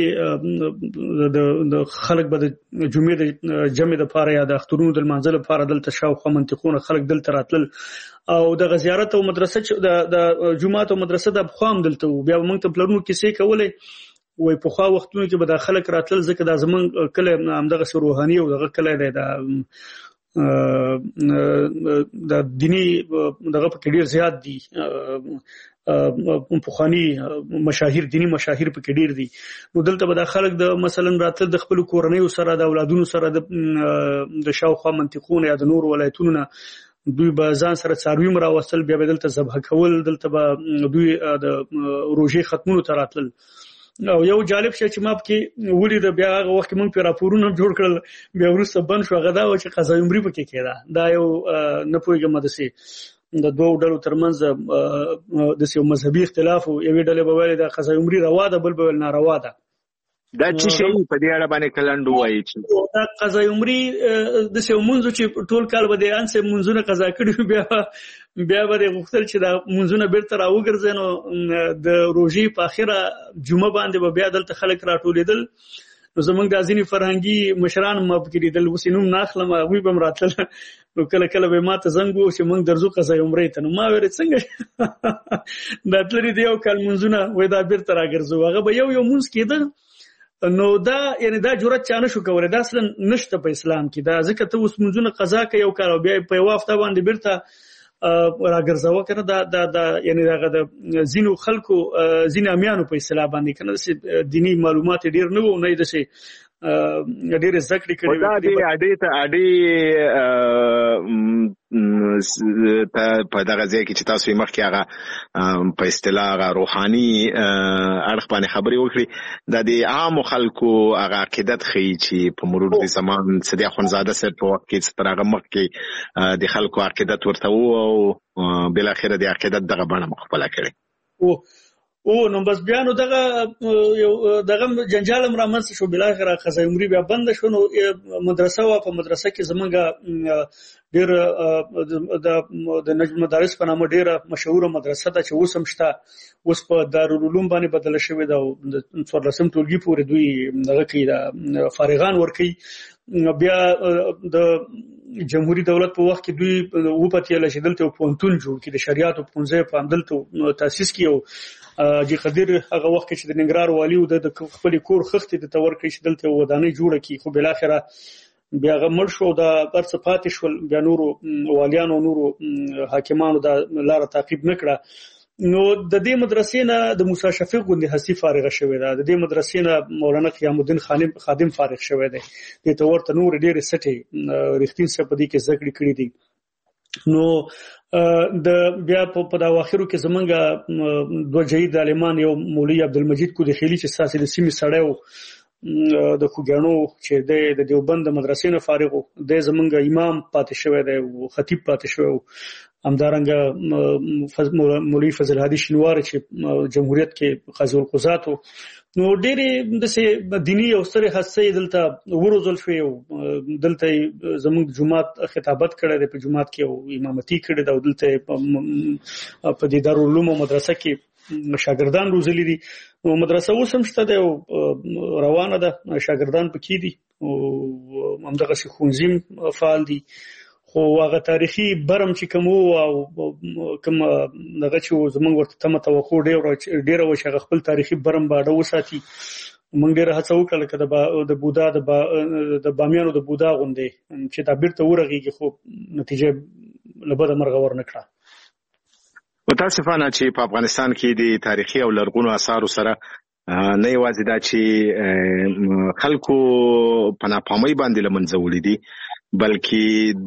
د خلک به د جمعې د جمع دپاره یا د اخترونو د لمانځه لپاره دلته شاوخوا منطقونه خلک دلته راتلل. او دغه زیارت او مدرسه چې د جومات او مدرسه د پخوا هم دلته وو. بیا به موږ ته پلرونو کیسې کولې، وای پخوا وختونو کې به دا خلک راتلل، ځکه دا زمونږ کلی همدغسې روحاني او دغه کلی دی، د دیني دغه پکې ډېر زیات دي، پخواني مشاهیر، دیني مشاهیر پکې ډېر دي. نو دلته به دا خلک د مثلا راتلل د خپلو کورنیو سره، د اولادونو سره، د شاوخوا منطقونو یا د نورو ولایتونو نه دوی به ځان سره څاروي هم راوستل، بیا به دلته ذبح کول، دلته به دوی د روژې ختمونو ته راتلل. او یو جالب شی چې ما پکې ولید بیا هغه وخت موږ په راپورونه جوړ کړل بیا ورسته بند شو غدا او چې قضا عمرې پکې کېده دا یو نه پوهیږم د دوه ډلو ترمنځ د یو مذهبي اختلاف او یوې ډلې به ویل د قضا عمرې روا ده بل به ویل ناروا ده دا چې شی په دې اړه باندې کلند وایي چې دا قضا عمرې د یو منځو چې ټول کال به د انسه منځونه قضا کړي بیا به غوښتل چې دا منځونه بیرته راوګرځي نو د روژې په اخره جمعه باندې به بیا دلته خلک راټولېدل نو زمونږ د ځینې فرهنګي مشران مبکري دل وسینوم ناخلم هغوی به راتل نو کله کله به ماته زنګ وو چې موږ درځو قضا عمرې ته نو ما ویل څنګه دا تلری دی یو کال منځونه وای دا بیرته راګرځو هغه به یو منځ کېده نو دا یعنی دا جرأت چانه شو کولای دا اصلا نشته په اسلام کې دا ځکه ته اوس منځونه قضا کوي یو کال بیا په یو هفته باندې بیرته راګرځاوه کنه دا یعنی دا د زینو خلکو زین امیانو په اصطلاح باندې کنه د دینی معلومات ډیر نه وو نه د څه ډیر ذکر کړي دا اډي په دغه ځای کې چې تاسو یې مخکې هغه په اصطلاح روحاني اړخ باندې خبرې وکړي د عام خلکو هغه عقیدت ښیي چې په مرور د زمان صدیق اخوندزاده صاحب په وخت کې تر هغه مخکې د خلکو عقیدت ورته وو او بالاخره د عقیدت دغه بڼه مخفله کړې او نو بس بیا نو دغه جنجال رامنځته شو بالاخره قضا عمرې بیا بند شو نو مدرسه وا په مدرسه کې زمونږ ډیر د نجم مدارس په نامه ډیره مشهوره مدرسه ده چې اوس هم شته اوس په دارالعلوم باندې بدله شوې ده او د 14 ټولګي پورې دوی دغه کې فارغان ورکي بیا د جمهوریت دولت په وخت کې دوی وپاتیل چې دلته پونتون جوړ کړي د شریعت او پونځه په عمدلته تاسیس کیو جی قدر هغه وخت چې د ننګرهار والی او د خپل کور خختې د تور کې چې دلته ودانۍ جوړه کی خو بل اخره بیا غمر شو د پرڅ پاتې شو بیا نورو والیانو نورو حاکمانو د لار تعقیب نکړه نو د دې مدرسې نه د موسی شفیق غوندي حسی فارغ شوی دا د دې مدرسې نه مولانا قیام الدین خادم فارغ شوی دی د تورته نور ډېر سټي رښتین څه پدې کې ذکر کړی دي نو د بیا په دا واخرو کې زمونږ دوه جهید عالمان یو مولوی عبدالمجید کو د خیلی چې ساسي د سیمې سړیو د خوګانو چې د دیوبند مدرسې نه فارغ د زمونږ امام پاتې شوی دی او خطیب پاتې شوی همدارنګه مولوی فضل هادي شینوار چې جمهوریت کې قاضي القضات نو ډېرې د دینی او سره حساسه دلته وروزل شوی او دلته زموږ جماعت خطابت کړی په جماعت کې او امامتي کړی دا دلته په دې دارالعلوم مدرسه کې شاګردان روزلي دي او مدرسه اوس هم شته او روانه ده شاګردان پکې دي او همدغه ښوونځي فعال دي خو هغه تاریخي برم چې کوم او کوم دغه چې زمونږ ورته تمه توقع ډیره و چې خپل تاریخي برم باندې وساتي موږ ډیره هڅه وکړه چې د بودا د بامیانو د بودا غوندې چې دا بیرته ورغیږي خو نتیجه لبد مرغه ورنکړه متاسفانه چې په افغانستان کې د تاریخي او لرغونو آثارو سره نه یوازې دا چې خلکو په ناپامۍ باندې لمنځه وړي دي بلکې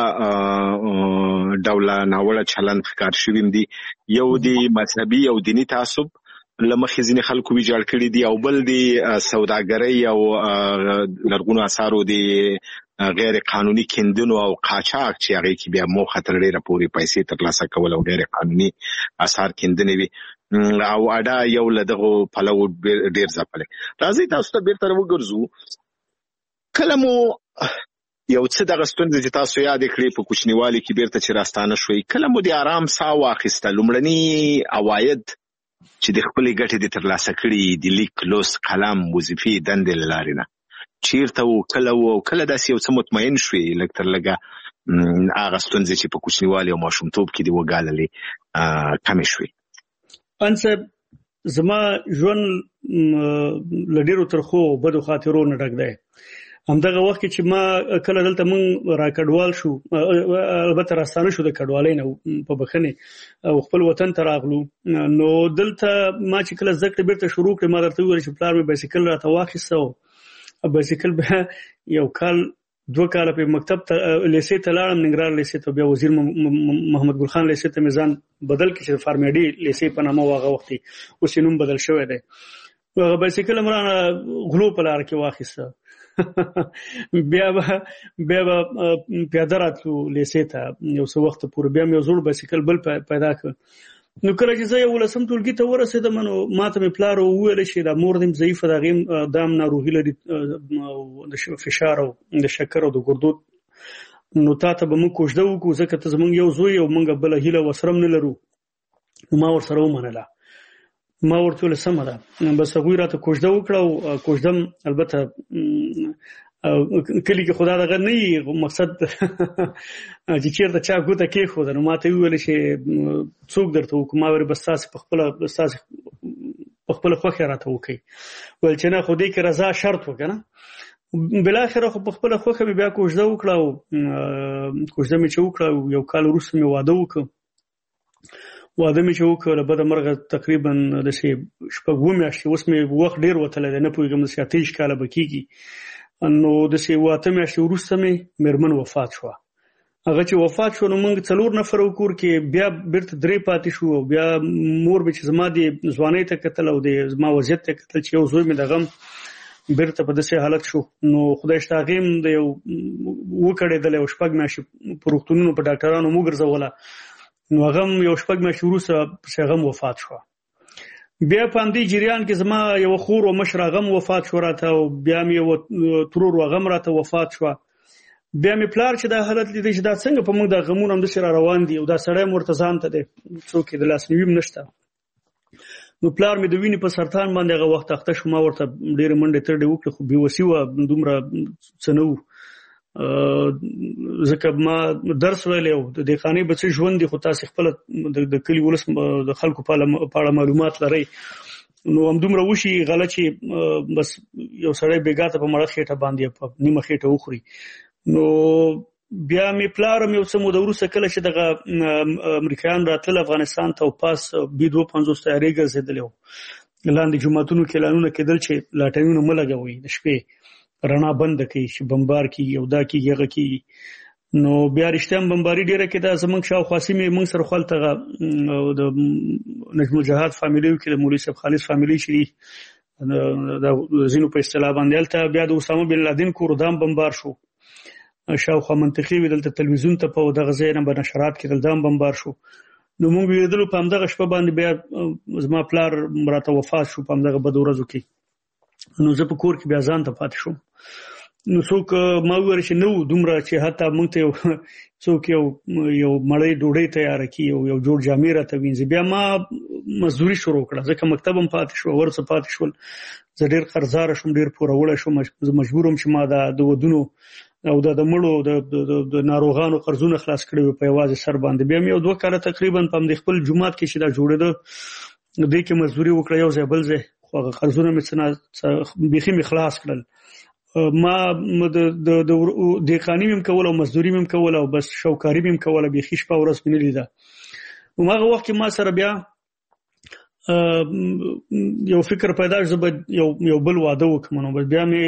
دوه ډوله ناوړه چلند ښکار شوي دي یو د مذهبي او دینی تعصب لمخې ځینې خلکو ویجاړ کړي دي او بل د سوداګرۍ او لرغونو آثارو د غیر قانوني کیندنو او قاچاق چې هغه کې بیا موخه تر ډیره پورې پیسې ترلاسه کول او غیر قانوني آثار کیندنې وي او اډا یو لدغه پلو ډیر ځپلې راځي تاسو ته بیرته وګرځو کله مو یو څه دغه ستونزې چې تاسو یاد کړئ په کوچنیوالي کې بیرته چې راستانه شوي کله مو د آرام ساه واخیسته لومړني عواید چې د خپلې ګټې د ترلاسه کړي د لیک لوست قلم وظیفې دندې له لارې نه چیرته و کله داسې یو څه مطمئن شوي لږ تر لږه هغه ستونزې چې په کوچنیوالي او ماشومتوب کې دې وګاللې کمې شوي انصب زما ژوند له ډېرو ترخو بدو خاطرو نه ډک دی همدغه وخت چې ما کله دلته مونږ را کډوال شو البته راستانه شو د کډوالۍ نه په بخښنې او خپل وطن ته راغلو نو دلته ما چې کله زده کړې بیرته شروع کړې ما درته وویل چې پلار مې بایسکل راته واخیسته بایسکل به یو کال 2 کاله په مکتب ته لیسې ته لاړم ننګرهار لیسې ته بیا وزیر محمد ګل خان لیسې ته میزان بدل کړ چې فارمیډي لیسې په نامه واغه وختي اوس نوم بدل شوی دی هغه بایسکل مرانه غلو په لار کې واخیسته بیا پیاده راتلو لیسې ته یو څه وخت پورې بیا مې یو زوړ بایسکل بل پیدا کړ. نو کله چې زه 11 ټولګي ته ورسېدم نو ماته مې پلار وویل چې دا مور دې ضعیفه ده غیم دام ناروغي لري د فشار او د شکر او د ګردو نو تاسو به موږ کوژده وکړو ځکه ته زمونږ یو زوی او موږ بل هیله وسرم نه لرو. ما ورسره ومنله ما ورته ول سم ده بس هغه راته کوژده وکړه او کوژدم البته کلی کې خدا دغه نه مقصد چې چیرته چا ګوته کې خو ده نو ماته ویل چې څوک درته وکما ور بس تاسو په خپل خوخه راته وکي ول چې نه خو دې کې رضا شرط وکنه بل اخر خو په خپل خوخه بیا کوژده وکړه او کوژده مې چې وکړه یو کال وروسته مې واده وکړ مې چې وکړه بده مرغه تقریبا د شي شپږو میاشتې اوس مې وخت ډیر وتل نه پوهیږم چې 30 کاله بکیږي نو د شي واته میاشتې وروسته مې مرمن وفات شو. هغه چې وفات شو نو موږ 4 نفر وکور کې بیا بیرته 3 پاتې شو بیا مور به چې زما د ځوانۍ ته کتل او د زما وضعیت ته کتل چې یو زوی مې دغه بیرته په داسې حالت شو نو خدای شتاغیم د یو وکړېدل او شپږ میاشتې په روغتونونو په ډاکټرانو مو ګرځوله نو هغه یو شپږ میاشتې وروسته هغه وفات شو. بیا په دې جریان کې زما یو خور او مشر هغه وفات شو راته او بیا مې یو ترور هغه راته وفات شو. بیا مې پلار چې دا حالت لیدل چې دا څنګه په موږ د غمون هم د سره روان دي او دا سړی مرتضان ته دی څوک د لاس نیویم نشته نو پلار مې د وینې په سرطان باندې هغه وخت اخته شو ما ورته ډېر منډه تر دې وکړه خو بيوسي و دومره څنو ځکه ما درس ویل او د خاني بچ ژوند دي خو تاسو خپل د کلی ولس د خلکو په اړه معلومات لري نو هم دومره وشي غلطي بس یو سړی بیګاته په مړه خېټه باندې په نیمه خېټه وخوري نو بیا مې پلار مې اوس مو د وروسته کله چې دغه امریکایان راتل افغانستان ته او پاس B250 تیاری ګرځیدل لاندې جماعتونو کې اعلانونه کېدل چې لاټینونه ملګوي د شپې رڼا بند کړي چې بمبار کی یو دا کی هغه کی نو بیا رښتیا بمباری ډیره کې دا زمنګ شاوخوا سیمه موږ سره خپلته د نجم الجهاد فامیلی کې د مولوی صاحب خالص فامیلی شری دا زینو په اصطلاح باندې الته بیا د اسامه بن لادن کور دام بمبار شو شاوخوا منطقي ودلته تلویزیون ته په دغه ځای نه بنشرات کې دلدام بمبار شو نو موږ ویدلو په همدغه شپه باندې بیا زما پلار مراته وفات شو په همدغه بد ورځو کې نو زه په کور کې بیا ځان ته پاتې شوم نو څوک ما ویل چې نو دومره چې حتی موږ ته څوک یو مړی ډوډۍ تیار کړي یو جوړ جامې راته وینځي بیا ما مزدوري شروع کړه ځکه مکتب هم پاتې شو ورڅ پاتې شول زه ډېر قرضدار شوم ډېر پوروړی شوم مجبورم چې ما د ودونو او د مړو د ناروغانو قرضونه خلاص کړي په یوازې سر باندې بیا مې 2 کال تقریبا په خپل جمعات کې چې دا جوړېده دې کې مزدوري وکړه یو ځای بل ځای خو قرضونه مې څنګه بيخي مې خلاص کړل ما د قانوني مم کول او مزدوري مم کول او بس شوکاری مم کول بيخي شپه ورځ مې لیدا ومغه وخت کې ما سره بیا یو فکر پیدا شو یو بل واده وکم نو بیا مې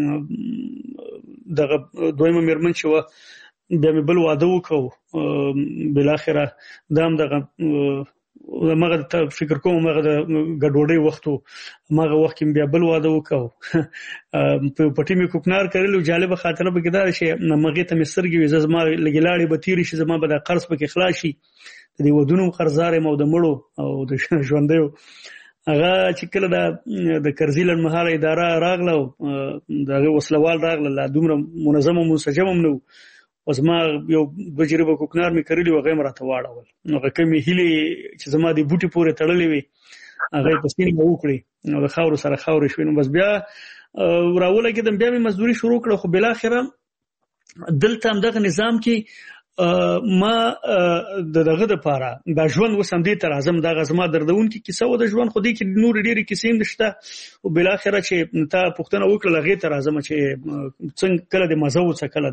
دغه دویمه مرمن شو بیا مې بل واده وکاو بل اخره دام دغه مغه فکر کوم مغه د ګډوډۍ وختو مغه وخت کې بیا بل واده وکاو په پټی مې کوکنار کړلو جالب خاطره به کېدار شي مغه ته مسترګي وزز ما لګلاړي به تیری شي زما به د قرض پکې خلاصي د ودونو قرضار مو د مړو او د ژوندیو هغه چې کله د کرزیلن مهاله اداره راغله دغه وسلوال راغله لا دومره منظمه منسجمه نو اوس ما یو بجربه کوکنار مې کړلی و غیم راته واړول نو کمې هلي چې زما د بوټي پورې تړلې وي هغه په سینې مو وکړي نو د خاور سره خاور شوي نو بس بیا راوله کېدم بیا مې مزدوري شروع کړه خو بل اخره دلته هم دغه نظام کې ما دغه د پاره د ژوند وسم دي تر اعظم دغه زما دردون کې کیسه و د ژوند خو دې کې نور ډېری کیسې نشته او بل اخره چې تا پښتنه وکړه لغې تر اعظم چې څنګه کله د مزه و څه کله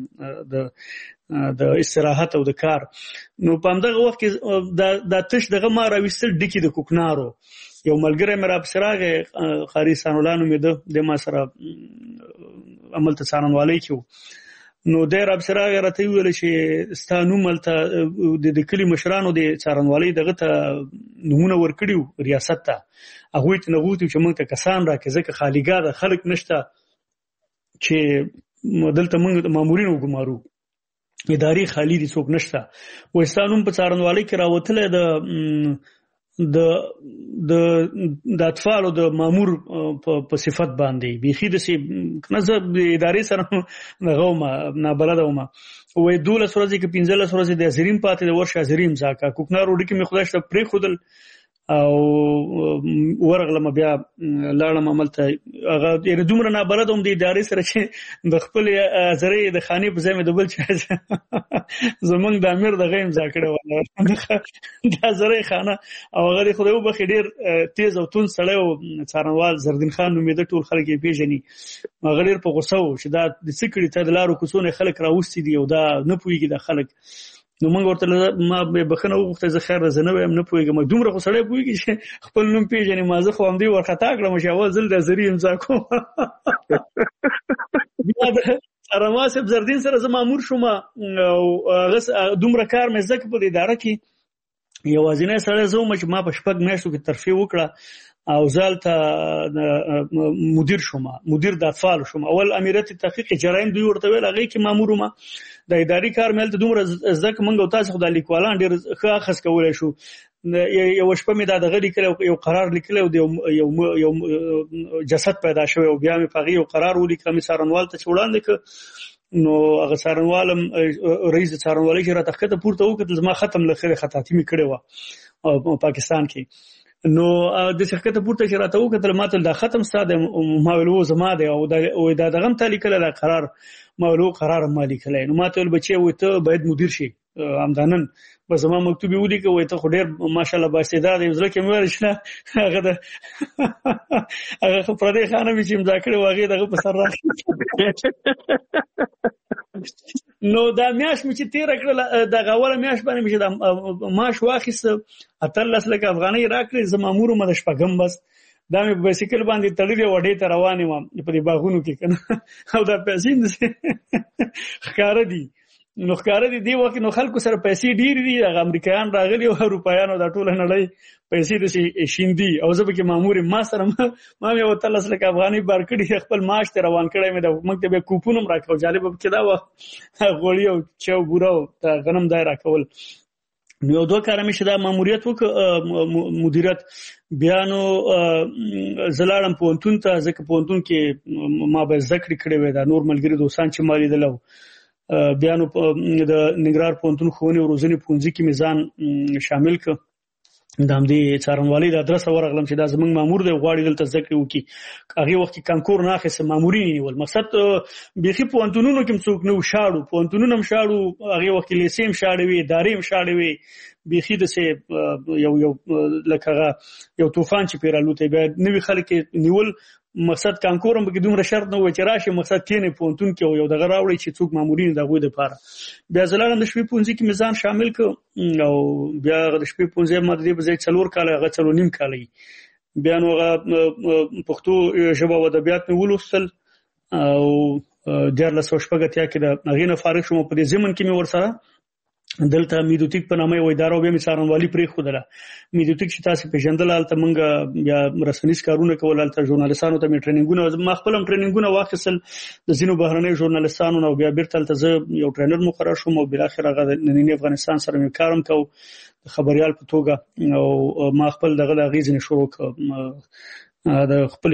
د استراحت او د کار نو په همدغه وخت کې د تش دغه ما راوستل ډکی د کوکنارو یو ملګری مې را بسراغه خاري سانولانو مې د ما سره عمل ته سانوالي کیو نو د رب سره راته ویل چې ستانو ملته د کلی مشرانو د څارنوالۍ دغه ته نمونه ورکړیو ریاست ته هغه ته نغوتو چې موږ ته کسان راکې ځکه خالیګا د خلک نشته چې دلته موږ مامورین وګمارو اداري خالی دي څوک نشته وستانوم په څارنوالۍ کې راوتله د اطفال او د مامور په صفت باندې بيخي د سي نظر اداري سره غوما نابلده ومه وې 12 ورځې کې 15 ورځې د زریم پاتې د ورشه زریم ځکه کوکنار وړي کې مخداش ته پرې خودل او ورغلم بیا لاړم عملته هغه یعنی دومره نه بلدوم د ادارې سره چې د خپل زری د خاني په ځای مې د بل چا زمونږ د امیر د غیم ځکړه ولا د زری خانه او هغه خو یو بخې ډیر تیز او تون سړی او څارنوال زردین خان نومېده ټول خلک یې پیژني هغه ډیر په غوسه و چې دا د سکړی ته د لارو کوڅونه خلک راوستي دي او دا نه پوهیږي د خلک نو موږ ورته ما به بخنه وغوښته زه خیر زنه وایم نه پوهیږم دومره خو سړی پوهیږي چې خپل نوم پیژني ما زه خو هم دی ورخطا کړم چې اول ځل د زری امضا کوم بیا د ارماسب زردین سره زه مامور شوم او دومره کار مې زکه په اداره کې یوازینی سړی زه چې ما په شپږ میاشتو کې ترفیع وکړه او زالته مدیر شوم مدیر د اطفال شوم اول امیرت تحقیق جرایم دوی ورته ویل هغه کې مامور ما د اداري کار مل ته دومره ځکه مونږ تاسو خدای لیکوالان ډیر ښه خاص کولای شو یو شپه مې د غړي کړو یو قرار لیکلو یو جسد پیدا شوی او بیا مې پغې یو قرار ولیکم سارنوال ته وړاندې ک نو هغه سارنوالم رئیس سارنوالي چې را تخته پورته وکړل زما ختم لخره خطاطي مې کړې و او پاکستان کې نو د شرکت پورته چې راته وکړل ماته دا ختم ساده ماولو زما دی او دا دغه تعلیق له قرار ماولو قرار مالی کله نو ماته ول بچي وته باید مدیر شي همدانن بس ما مکتوب یو لیکه وای ته خو ډیر ماشاءالله باستعداد یې زړه کې مې ورشنه هغه د هغه پر دې خانه چې امضا کړې واغې دغه په سر راځي نو دا میاش مې چې 13 کړل د غوړه میاش باندې مې د ماش واخیست اتلس لکه افغاني راکړې زمامورو مده شپږم بس دا مې په بایسیکل باندې تړلې وډې ته روانې وم په دې باغونو کې کنه او دا پیسې ښکار دي نو ښکار دي دی وخت نو خلکو سره پیسې ډېری دي د امریکایان راغلي او اروپایانو د ټوله نړۍ پیسې د شیندي او زه به کې مامور ما سره ما مې وتلس لکه افغاني بار کړي خپل معاش ته روان کړی مې د مکتب کوپونم راکاو جالب کې دا و غوړی او چاو ګورو ته غنم دای راکول نو دوه کار مې شدا ماموریت وک مدیریت بیانو زلالم پونتون ته ځکه پونتون کې ما به ذکر کړی وې دا نور ملګری دوستان چې مالي دلو بیانو د ننګرهار پونتون خونی او روزنی پونځي کې میزان شامل ک د همدې څارنوالۍ د ادرس ورغلم چې دا زمنګ مامور دی غواړي دلته ذکر وکي هغه وخت کې کانکور نه اخیسه مامورین نیول مقصد بيخي پونتونونو کې څوک نو شاړو پونتونونو شاړو هغه وخت لیسیم شاړوي داریم شاړوي بيخي د سه یو لکه یو طوفان چې پیرالوته به نوې خلک نیول مقصد کانکورم به دومره شرط نه و چې راشي مقصد کینې پونتون کې یو دغه راوړي چې څوک مامورین دغه د پاره بیا زلالم د شپې پونځي کې میزان شامل ک او بیا د شپې پونځي ماده په ځای څلور کال هغه څلور نیم کال بیا نو پښتو ژبه او ادبیات مې ولوستل او د 1980 کې د غینه فارغ شوم په دې زمن کې مې ورسره دلته میدوتیک په نامه یو اداره به څارنوالي پرې خوده میدوتیک چې تاسو پیژندل الته مونږ بیا رسنیز کارونه کول الته ژورنالیستانو ته می ټریننګونه ما خپل ټریننګونه واخیستل د زینو بهرنۍ ژورنالیستانو نو بیا بیرته الته یو ټرینر مقرر شوم او بل اخر هغه د نننی افغانستان سره می کارم کو خبريال په توګه او ما خپل دغه غیزنه شروع ک د خپل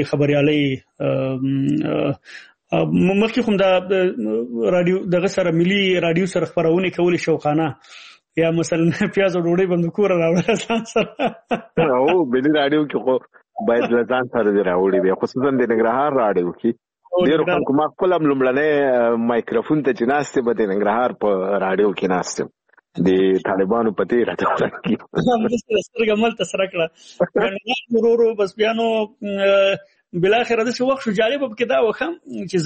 خبريالي مخکې کوم د رادیو دغه سره ملي رادیو سره خبرونه کول شوقانه یا مثلا پیاز او ډوډۍ بند کور راوړل ځان سره او ملي رادیو کې خو باید ځان سره راوړي به خصوصا د ننګرهار رادیو کې ډیر خلک ما خپل لمړنه مایکروفون ته جناسته به د ننګرهار په رادیو کې ناسته د طالبانو په تیر راته راکې هم سره ګمل تسره کړه ورورو بس بیانو بل اخر د څه وخت جالب کې دا وخم چې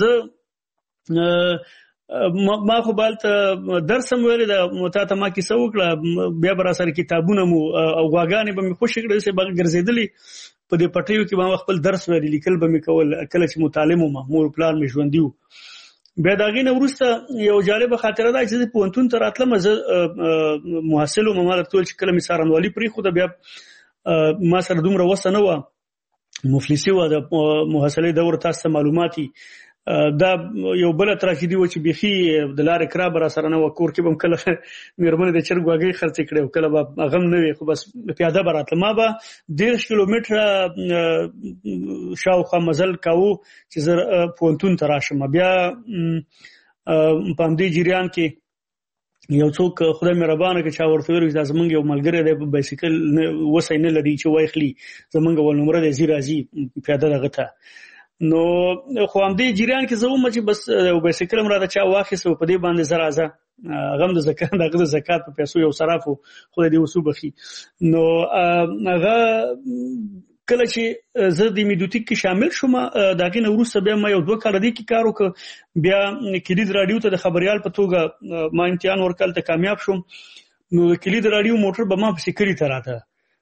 زه ما خو بالته درسم ویل د متاته ما کې سوکړه بیا بر سره کتابونه مو او غواګانې به مې خوش کړې سه بغ ګرځېدلې په دې پټیو کې ما خپل درس ویل لیکل به مې کول کله چې مطالعه مو مور پلان مې ژوندیو بیا داغینه ورسته یو جالب خاطره ده چې پونتون تر اتله مزه محصل او ممالک ټول چې کله می سارنوالي پرې خو د بیا ما سره دومره وسه نه و مفلسي و د محصلې دور تاسو معلوماتي دا یو بل تراژیدي و چې بيخي د لارې کراب را سره نه و کور کې بم کله مېرمنې د چرګ واګي خرڅ کړو کله به غم نه وي خو بس پیاده براتله ما به 10 کیلومتره شاوخوا مزل کاوه چې زه پونتون ته راشم بیا په همدې جریان کې یو څوک خدای مهربانه کې چا ورته ویل چې زمونږ یو ملګری دی په بایسیکل وسای نه لري چې وایخلی زمونږ ول نمبر دی زیرازي پیاده دغه ته نو خو همدې جریان کې زه وم چې بس بایسیکل مراده چا واخیسو په دې باندې زرازه غم د زکات په پیسو یو صرافو خدای دې وسوبخي نو هغه کله چې زه د میډوټیک کې شامل شوم داګه نو وروسته بیا ما یو 2 کال دی کې کار وکړ بیا کلید رادیو ته د خبريال په توګه ما امتحان ورکړل ته کامیاب شوم نو کلید رادیو موټر به ما په سکري ته راته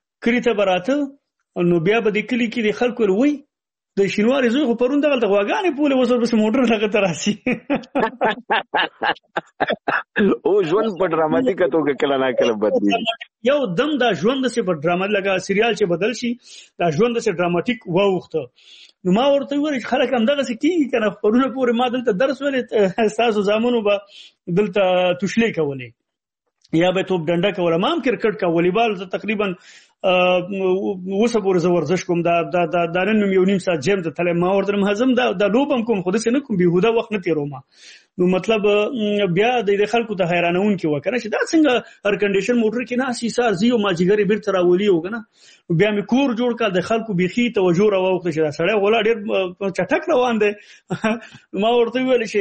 نو بیا به د کلی کې د خلکو وروي د شینواري زوی خو پرون دغه غواګانې پوله وسور بس موټر لګه تراسي او ژوند په ډراماتیکه توګه کله نه کله بدلی یو دم دا ژوند سه په ډراما لګه سریال چې بدل شي دا ژوند سه ډراماتیک ووخته نو ما ورته ویل خلک هم دغه سکیږي کنه پرونه پورې ما دلته درس ولې تاسو زامنو به دلته تشلې کولې یا به توپ ډنډه کوله ما هم کرکټ کا والیبال تقریبا وسه پورې ورزش کوم دا نن یو نیم ساعت جیم ته تل ما ورته هضم دا لوبم کوم خو دې نه کوم بهوده وخت نه تیروم نو مطلب بیا د خلکو ته حیرانون کې وکړه چې دا څنګه هر کنډیشن موټر کې نه سیسار زیو ماجیګری بیرته راولي وکنه بیا مې کور جوړ کړ د خلکو بيخي توجه راوخته چې دا سړی غولا ډېر چټک روان دی ما ورته ویل چې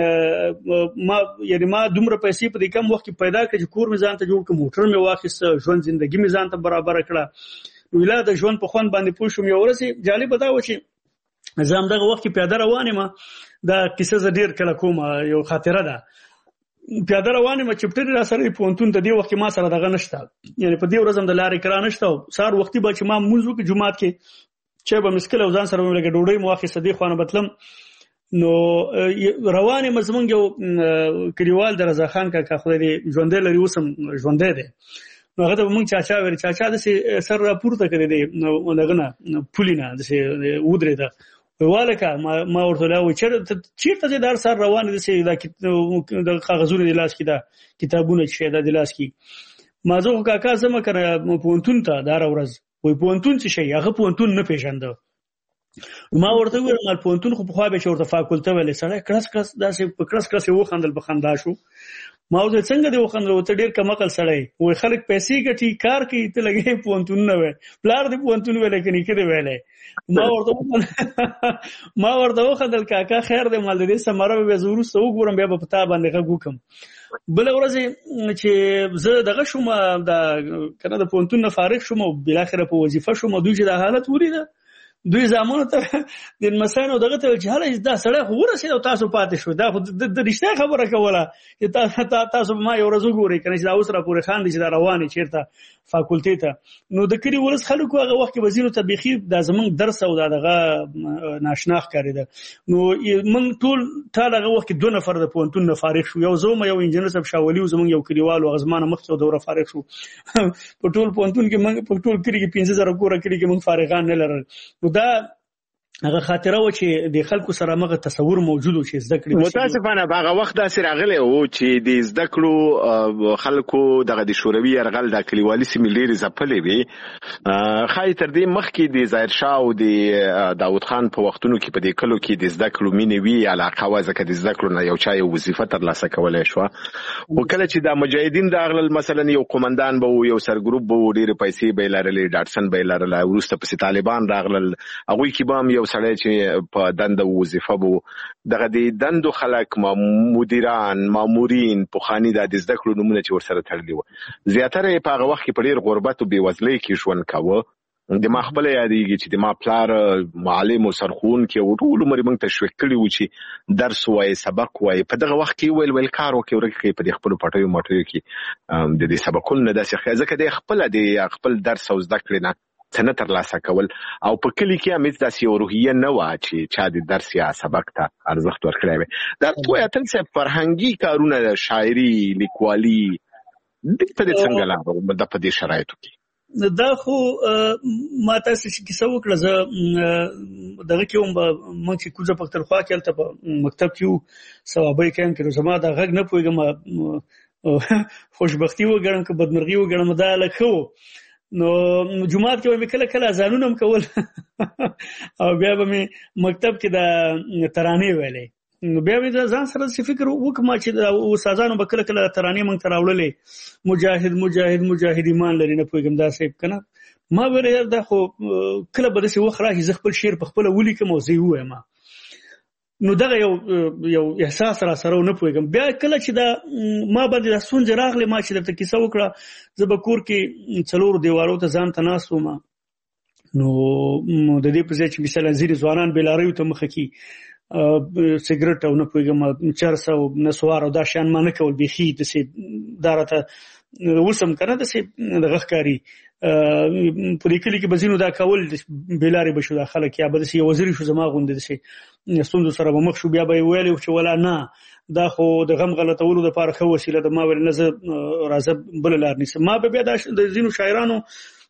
ما دومره پیسې په دې کم وخت کې پیدا کړ چې کور مې ځان ته جوړ کړ موټر مې واخیست ژوند ژوندۍ مې ځان ته برابر کړه نو ویلا د ژوند په خوان باندې پوه شوم یو ورځ جالب دا و چې زم دغه وخت کې پیاده روانه ما دا کیسه ز ډیر کله کوم یو خاطره ده پیاده روانه ما چپټری را سره پونتون ته دی وخت ما سره دغه نشته یعنی په دې ورځ هم د لارې کرا نشته سار وختي به چې ما منځو کې جمعات کې چې به مسکل او ځان سره لګه ډوډۍ موخه صدې خوانه بتلم نو روانه مزمن یو کلیوال د رضا خان کا خدای دې ژوندې لري وسم ژوندې ده نو هغه مونږ چاچا ویل چاچا د سر راپورته کړی دی نو لګنه پولینا د ودره ده والکه ما ورته لا و چیرته دې دار سر روان دي چې د کاغذونو د لاس کې دا کتابونه چې د لاس کې ما زه کاکا زم کنه پونتون ته دار ورځ وای پونتون څه شي هغه پونتون نه پیژنده ما ورته ویل مال پونتون خو په خوا به ورته فاکولته ویل سره کړس داسې په کړس و خندل په خندا شو ما وځي څنګه دی وخندل ته ډیر کم عقل سړی وای خلک پیسې ګټي کار کوي ته لګي پونتون نه وای پلار دی پونتون ویل کني کده ویلې ما ورته وخندل کاکا خیر دی مال دې سمره به زورو سو ګورم بیا په پتا باندې غوکم بل ورځ چې زه دغه شوم دا کنه د پونتون نه فارغ شوم او بل اخر په وظیفه شوم دوی چې د حالت وریده دوی زمونږ ته د مسانو دغه ته چې هله دا سړی خو ورسېد او تاسو پاتې شو دا خو د رښتیا خبره کوله چې تاسو ما یو ورځ وګورئ کنه چې دا اوس را پورې خان دي چې دا روانې چیرته فاکولټي ته نو د کلی ولس خلکو هغه وخت کې وزیرو تبيخي د زمونږ درس او دغه ناشناخ کړی ده نو من ټول تا دغه وخت کې 2 نفر د پونتون نه فارغ شو یو زوم یو انجنیر صاحب شاولي او زمونږ یو کلیوالو غزمانه مخ ته دوره فارغ شو په ټول پونتون کې من په ټول کلی کې 15000 کور کلی کې من فارغان نه لرل دا هغه خاطره و چې د خلکو سره مغه تصور موجود و چې زده کړې متاسفانه هغه وخت داسې راغلی و چې د زده کړو خلکو دغه د شوروي يرغل د کلیوالي سیمې لري ځپلې وي خای تر دې مخکې د ظاهر شاه او د داوود خان په وختونو کې په دې کلو کې د زده کړو مینې وی علاقه وځکه د زده کړو نه یو چا یو وظیفه ترلاسه کولای شو وکړه چې د مجاهدین راغلل مثلا یو قومندان به یو سرګروپ به ډېر پیسې به لرلې ډاټسن به لرله ورسته په طالبان راغلل هغه کې به یو سړی چې په دنده وظیفه بو دغه د دندو خلک مدیران مامورین په خاني د زده کړو نمونه چې ورسره تړلي و زیاتره په هغه وخت کې په ډېر غربت او بیوزلۍ کې ژوند کاوه د ما خپل یادېږي چې د ما پلار معلم او سرخون کې ټول عمر موږ تشویق کړی و چې درس وای سبق وای په دغه وخت کې ویل کار وکړي ورکه په خپل پټیو ماټیو کې د دې سبقونه داسې ځکه د خپل درس او زده کړې نه څنګه ترلاسه کول او په کلی کې هم داسې یو روحیه نه و چې چا د درس یا سبق ته ارزښت ورکړی وي دا ټول اتل څه فرهنګي کارونه شاعري لیکوالي د په دې څنګه لا د په دې شرایطو کې دا خو ما تاسو چې کیسه وکړه زه دغه کې هم مونږ چې کوزه پخترخوا کې الته په مکتب کې ثوابي کېم کې زما دا غږ نه پوهیږم خوشبختی وګڼم که بدمرغي وګڼم دا لکه نو جمعات کې به کله کله اذانونه هم کول او بیا به مکتب کې د ترانې ویلې نو بیا مې ځان سره فکر وکم چې استادانو به کله کله ترانې مونږ ته راوړلې مجاهد مجاهد مجاهد ایمان لري نه پوهیږم دا صاحب کنه ما ویل دا خو کله به داسې وخت راځي زه خپل شعر په خپله ولیکم او زه یې ووایم نو دغه یو احساس را سره نه پوهیږم بیا کله چې دا ما باندې د ستونزې راغلې ما چې درته کیسه وکړه زه به کور کې 4 دیوالو ته ځان ته ناست وم نو د دې په ځای چې مثلا ځینې ځوانان بېلاریو ته مخه کي سیګریټ او نه پوهیږم چرس او نسوار او دا شیان ما نه کول بیخي داسې دا راته اوس هم که نه داسې دغه ښکاري په دې کلي کې به ځینو دا کول بېلارې به شو دا خلک یا به داسې یو وزیري شو زما غوندې داسې ستونزو سره به مخ شو بیا به یې ویلې چې ولا نه دا خو د غم غلطولو دپاره ښه وسیله ده ما ویل نه زه راځه بله لار نیسم ما به بیا د ځینو شاعرانو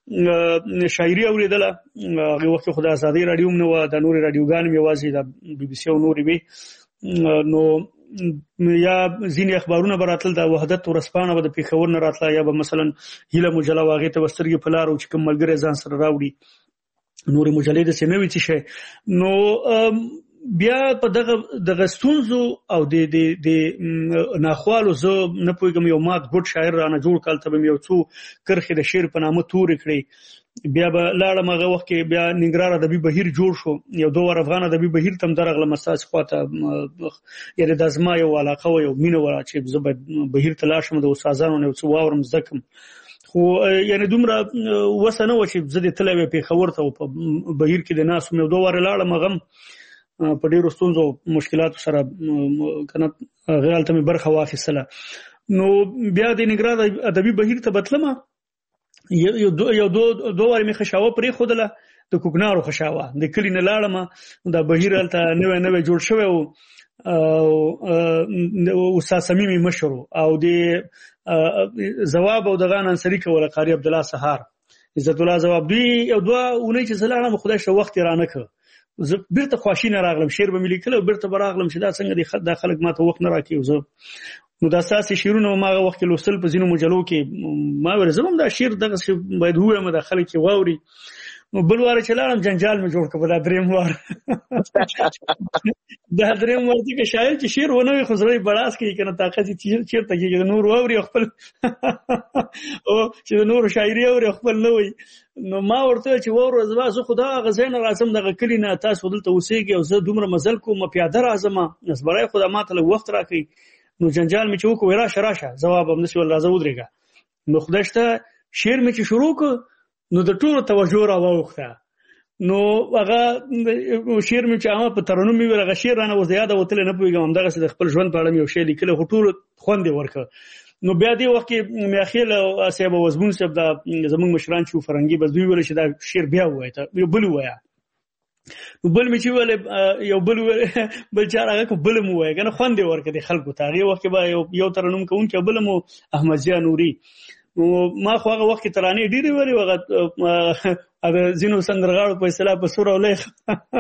شاعري اورېدله هغې وخت کې خو د ازادۍ راډیو هم نه وه دا نورې راډیوګانې مې یوازې د بي بي سي او نورې وې نو یا ځینې اخبارونه به راتلل د وحدت ورځپاڼه به د پېښور نه راتله یا به مثلا هیله مجله وه هغې ته به سترګې په لار و چې کوم ملګری ځان سره راوړي نورې مجلې داسې نه وي څه شی نو بیا په دغه ستونزو او د ناخوالو زه نه پوهېږم یو مات ګوډ شاعر رانه جوړ کړ هلته به مې یو څو کرښې د شعر په نامه تورې کړې بیا به لاړم هغه وخت کې بیا ننګرهار ادبي بهیر جوړ شو یو 2 وار افغان ادبي بهیر ته هم درغلم ستاسې خواته یعنې دا زما یو علاقه وه یو مینه وه چې زه باید بهیر ته لاړ شم د استادانو نه یو څه واورم زده کړم خو یعنې دومره وسه نه وه چې زه دې تللی وی پېښور ته په بهیر کې د ناست وم یو 2 واره لاړم هغه په ډېرو ستونزو مشکلاتو سره کنه هغې هلته مې برخه واخیستله نو بیا د ننګرهار ادبي بهیر ته به تلمه یو 2 وارې مې خشاوه پرېښودله د کوکنارو خشاوه د کلي نه لاړمه دا بهیر هلته نوی جوړ شوی و استاد صمیم مشر او د ځواب او دغه انصري کوله قاري عبدالله سهار عزت الله ځواب دوی یو 2 اونۍ چې زه لاړم خدای شه وخت یې رانه کړ زه بیرته خواشینه راغلم شعر به مې لیکلی او بیرته به راغلم چې دا څنګه دا خلک ما ته وخت نه راکوي زه نو دا ستاسې شعرونه ما هغه وخت کې لوستل په ځینو مجلو کې ما ویل زه هم دا شعر دغسې باید ووایم دا خلک یې واوري نو بل واره چې لاړم جنجال مې جوړ کړ په دا 3 وار دا 3 وار چې شاعر چې شعر ونه وي خو زړه یې بړاس کوي که نه طاقت یې چېرته کېږي د نور واوري او خپل او چې د نورو شاعري اوري او خپل نه وایي نو ما ورته ویل چې واوره زه خو دا هغه ځای نه راځم دغه کلي نه تاسو دلته اوسېږئ او زه دومره مزل کوم پیاده راځم نسبړی خو دا ما ته لږ وخت راکوي نو جنجال مې چې وکړو راشه ځواب همداسې ویل راځه ودرېږه نو خدای شته شعر مې چې شروع کړ نو د ټولو توجه را واوښته نو هغه شعر مې چې هغه په ترنم مې ویل هغه شعر رانه اوس د یاده وتلی نه پوهېږم همدغسې د خپل ژوند په اړه مې یو شی لیکلی خو ټولو خوند یې ورکړ نو بیا دې وخت کې میاخیل صاحب او وزمون صاحب دا زمونږ مشران چې فرنګي بس دوی ویل چې دا شعر بیا ووایه یو بل ووایه نو بل مې چې ویل یو بل چار هغه بل مو وایه که نه خوند یې ورکړ د خلکو ته هغې وخت کې به یو ترنم کوونکی او بل مو احمدضیاء نوري نو ما خو هغه وخت کې ترانې ډېرې ویلې وې هغه ځینو سندرغاړو په اصطلاح په سور او لیخ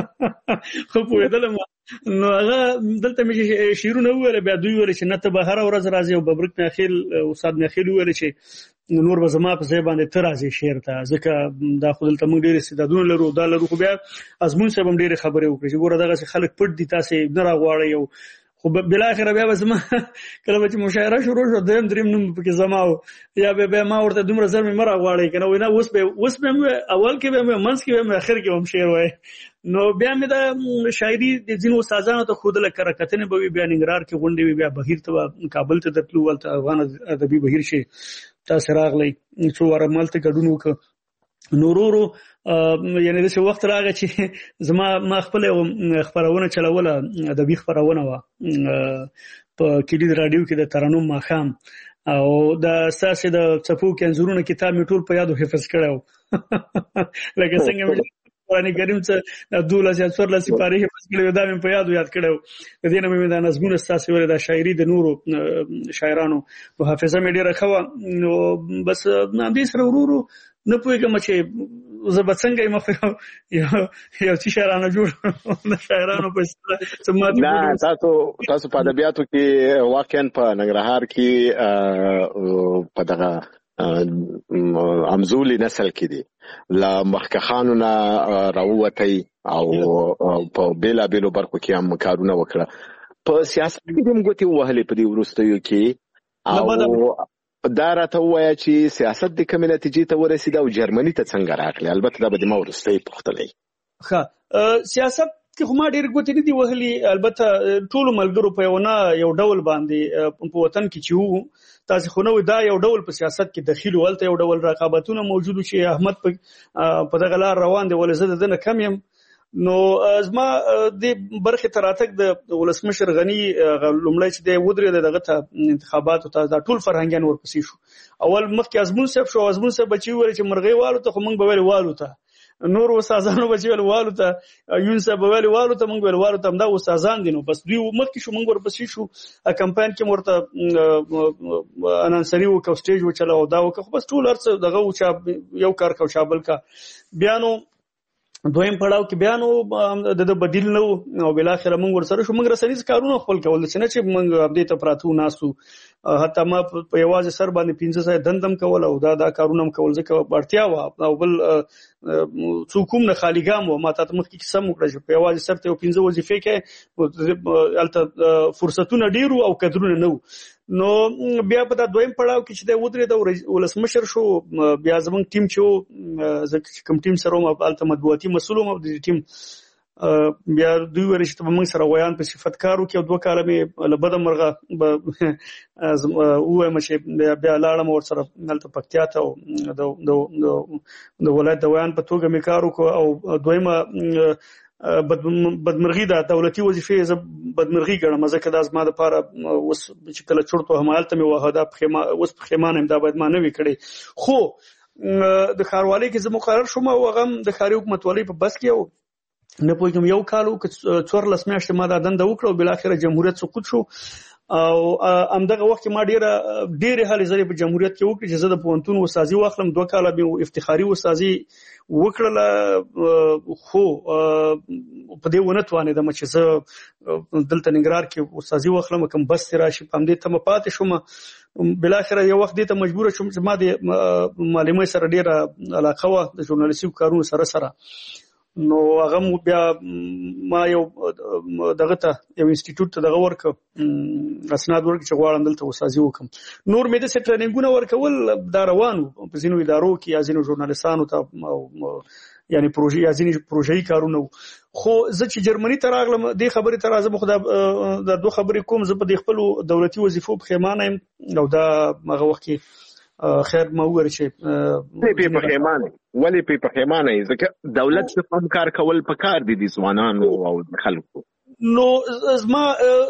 ښه پوهېدلم نو هغه دلته مې شعرونه وویل بیا دوی ویل چې نه ته به هره ورځ راځې او ببرک میاخیل استاد میاخیل وویل چې نور به زما په ځای باندې ته راځې شعر ته ځکه دا خو دلته موږ ډېر استعدادونه لرو دا لرو خو بیا ازمون صاحب هم ډېرې خبرې وکړې چې ګوره دغسې خلک پټ دي تاسې نه راغواړئ او خو بالاخره بیا به زما کله به چې مشاعره شروع شو 2-3 نوم پکې زما و یا بیا ما ورته دومره زر مې مه راغواړئ که نه وایي نه اوس به اول کې به مې منځ کې به مې اخر کې به هم شعر وایي نو بیا مې دا شاعري د ځینو استادانو ته ښودله کره کتنې به وي بیا ننګرهار کې غونډې وي بیا بهیر ته به کابل ته درتلو هلته افغان ادبي بهیر چې تاسې راغلی څو واره ما هلته ګډون وکړه نو ورو ورو یعنې داسې وخت راغی چې ما خپله خپرونه چلوله ادبي خپرونه وه په کلي د راډیو کې د ترنم ماښام او دا ستاسې د څپو کې انځورونه کتاب مې ټول په یادو حفظ کړی و لکه څنګه مې قرآن کریم څه 12 یا 14 سپارې حفظ کړی و دا مې په یادو یاد کړی و د دې نه مې دا نظمونه ستاسې ویلې دا شاعري د نورو شاعرانو په حافظه مې ډېره ښه وه نو بس همدې سره ورو ورو نه پوهیږم چې زه به څنګه یو څه شاعرانه جوړ د شاعرانو په سمات. نه تاسو په ادبیاتو کې واقعا په ننګرهار کې په دغه امزولي نسل کې دي لا مخکخانو نه راووتای او په بیلا بیلو برخو کې هم کارونه وکړه. په سیاست کې هم ګوتې وهلې په دې وروستیو کې او دا راته وایي چې سیاست د کومې نتیجې ته ورسېد او جرمني ته څنګه راغلی. البته دا به د ما وروستۍ پوښتنه وي. سیاست کې خو ما ډېر ګوتې نه دي وهلې. البته ټولو ملګرو په یو ډول باندې په وطن کې چې وو تاسو خو نو دا یو ډول په سیاست کې دخیل ولته یو ډول رقابتونه موجود شي. احمد په دغه لار روان دی ولې زه دنه کم یم. نو ازما د برخه تراتک د ولسمشر غنی لومړی چې د ودرې دغه ته انتخاباتو ته د ټول فرهنګان ورپسې شو. اول مخکې ازمون صاحب بچي وره چې مرغۍ والو ته خو موږ به ویل والو ته نور استادانو بچي ویل والو ته یون صاحب ویل والو ته موږ ویل والو ته دا استادان دي. نو بس دوی مخکې شو موږ ورپسې شو. کمپاین کې ورته انانسري او سټیج وچلو دا خو بس ټول ارڅ دغه او یو کار کو شابل کا بیانو دویم پړاو کې بیانو د بدیل نو او بل اخر موږ ورسره شو. موږ رسنیز کارونه خپل کول چې موږ اپډیټ پراتو ناسو حتی ما په یوازې سر باندې 15 دندم کول او دا کارونه کول ځکه اړتیا و او بل څوکوم نه خالیګام و ما ته مخکې قسم وکړ چې په یوازې سر ته 15 وظیفې کې الته فرصتونه ډیرو او قدرونه نو. نو بیا په دا دویم پړاو کې چې د ودرې د ولسمشر شو بیا زمونږ ټیم چې کوم ټیم سره الته مطبوعاتي مسؤل هم د ټیم بیا دوی ورشته موږ سره ویان په صفت کارو کې 2 کال مې لبد مرغه او مشه بیا لاړم ور سره الته پکتیا ته د ولایت د ویان په توګه مې کارو کو او دویمه بدمرغي دا دولتي وظیفه ز بدمرغي ګڼم ځکه دا زما د لپاره اوس چې کله چورته همالته مې وهدا په اوس په خیمانه دا باید ما نه وکړي. خو د خاروالۍ کې زه مقرر شوم او هغه د خاري حکومت والی په بس کې نه پوهیږم یو کالو کې 14 میاشتې ما دا دنده وکړه او بل اخر جمهوریت سقوط شو. او همدغه وخت ما ډېر هلې زری په جمهوریت کې وکړي چې زه د پوهنتون استادي واخلم 2 کال به افتخاري استادي وکړله. خو په دې ونه توانېدم چې زه دلته ننګرهار کې استادي واخلم کوم بس راشي په دې ته پاتې شوم. بل اخر یو وخت دې ته مجبور شوم چې ما د معلومات سره ډېر علاقه و د ژورنالیستیک کارونو سره نو هغه بیا ما یو دغه ته یو انسټیټیوټ ته دغه ورک اسناد ورک چې غواړم دلته استادي وکم. نور مې د ټریننګونه ورکول دا روانو په ځینو ادارو کې یا ځینو ژورنالیستانو ته یعنی پروژې یا ځینې پروژې کارونه. خو زه چې جرمني ته راغلم د خبرې تر ازه خو دا 2 خبرې کوم زه په خپل دولتي وظیفو په خیمانه او دا هغه وخت کې خیر ما وګورئ چې په خیمانه ولې په خیمانه ځکه دولت څخه هم کار کول پکار دي د ځوانانو او خلکو. نو زما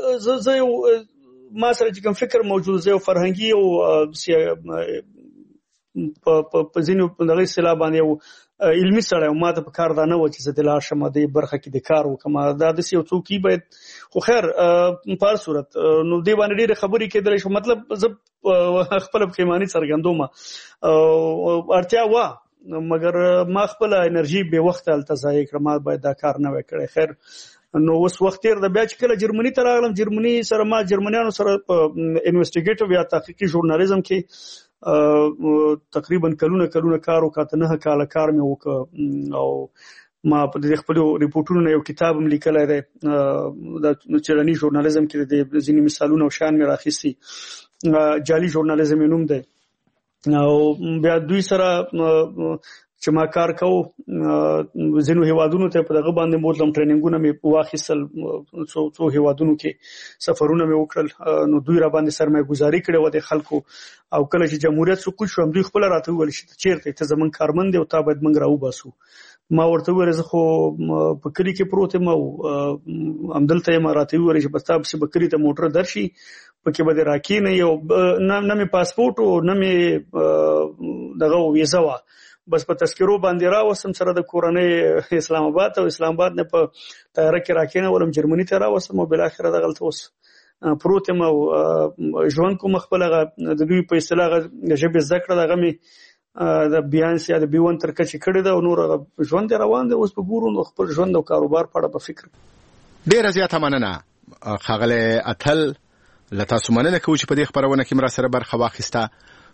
سره چې کوم فکر موجود زه فرهنګي او په ځینو دغه اصطلاح باندې علمي سره ماته په کار دا نه و چې زه د لاشم د برخه کې د کار وکم دا د یو څوکي باید خو خیر په هر صورت نو دی باندې ډېر خبرې کېدل شو مطلب زه خپل خیماني څرګندوم اړتیا و مګر ما خپل انرژي به وخت التزای کړم باید دا کار نه وکړي. خیر نو اوس وخت تیر د بیا چې کله جرمني ته راغلم جرمني سره ما جرمنیانو سره انویسټیګیټیو یا تحقیقي ژورنالیزم کې تقریبا کلونه کار وکړ 9 کال کار مې وکړ او ما په دې خپل ریپورتونو یو کتاب هم لیکلی دی د چلنی ژورنالیزم کې د ځینې مثالونه او شان مې راخیستي جعلي ژورنالیزم یې نوم دی. او بیا دوی سره چې ما کار کوم ځینو هیوادونو ته په دغه باندې مودلم ټریننګونه مې واخیستل څو هیوادونو کې سفرونه مې وکړل نو دوی را باندې سرمایه گذاري کړې و د خلکو او کله چې جمهوریت سقوط شو دوی خپل راته ویل چې چیرته ته زمون کارمند دی او تا باید موږ راو باسو. ما ورته ویل زه خو په کلی کې پروت یم او همدلته ما راته ویل چې بس تاسو به کلی ته موټر درشي پکې به راکې نه یو نه مې پاسپورت او نه مې دغه ویزا و بس په تذکرو باندې راوسم سره د کورنۍ اسلام آباد او اسلام آباد نه په طیاره کې راکینه ولم جرمني ته راوسم او بل اخر د غلط اوس پروت یم او ژوند کوم خپل د دوی په اصطلاح ژبه ذکر دغه می د بیانس یا د بیون تر کچې کړی دا نور ژوند روان دی. اوس په ګورو نو خپل ژوند او کاروبار په اړه په فکر. ډیره زیاته مننه ښاغلی اتل، له تاسو مننه کوو چې په دې خپرونه کې مرا سره برخه واخیسته.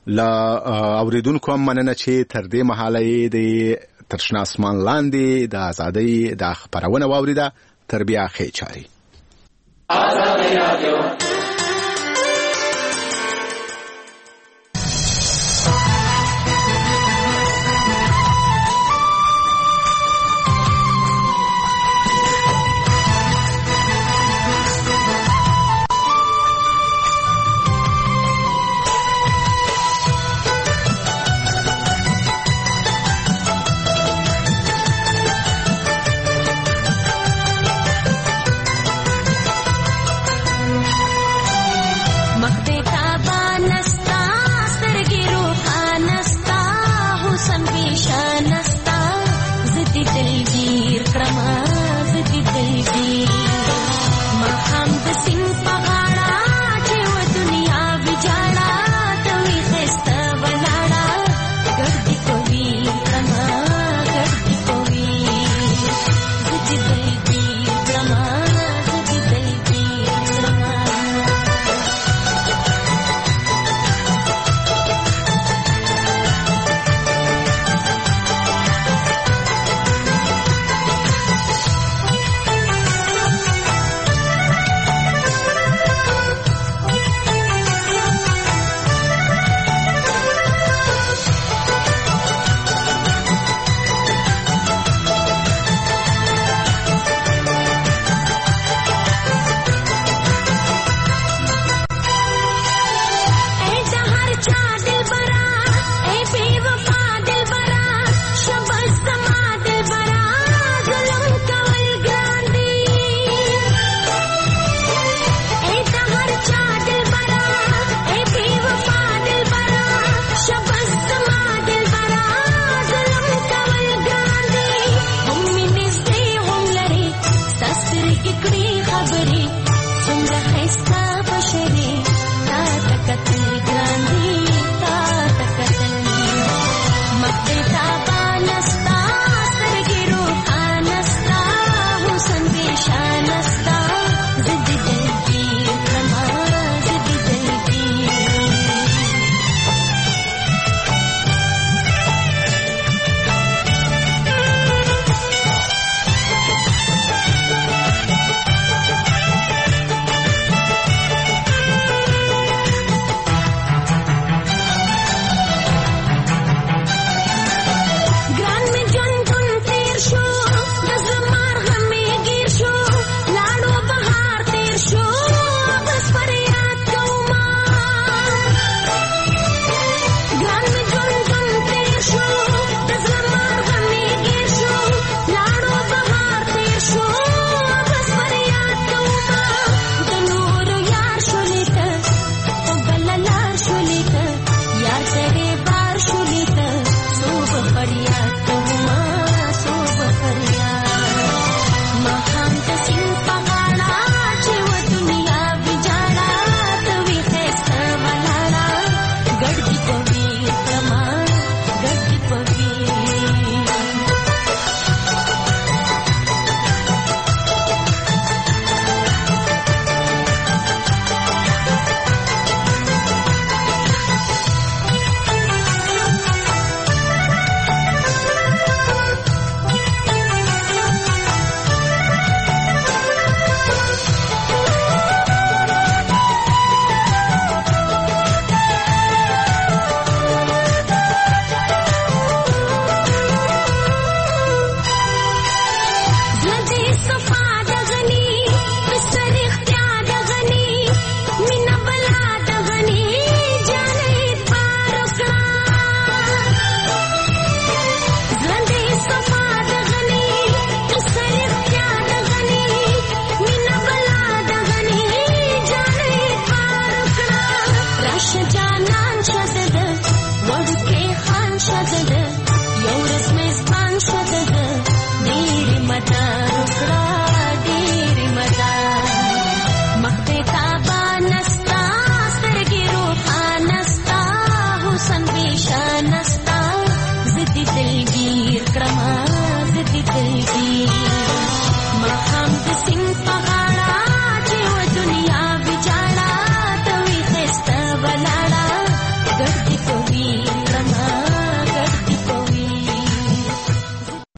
له اوریدونکو هم مننه چې تر دې مهاله یې د تر شنه اسمان لاندې د ازادۍ د خپرونه واوریده. تر بیا ښې چارې. ازادي رادیو خبري څنګه هستا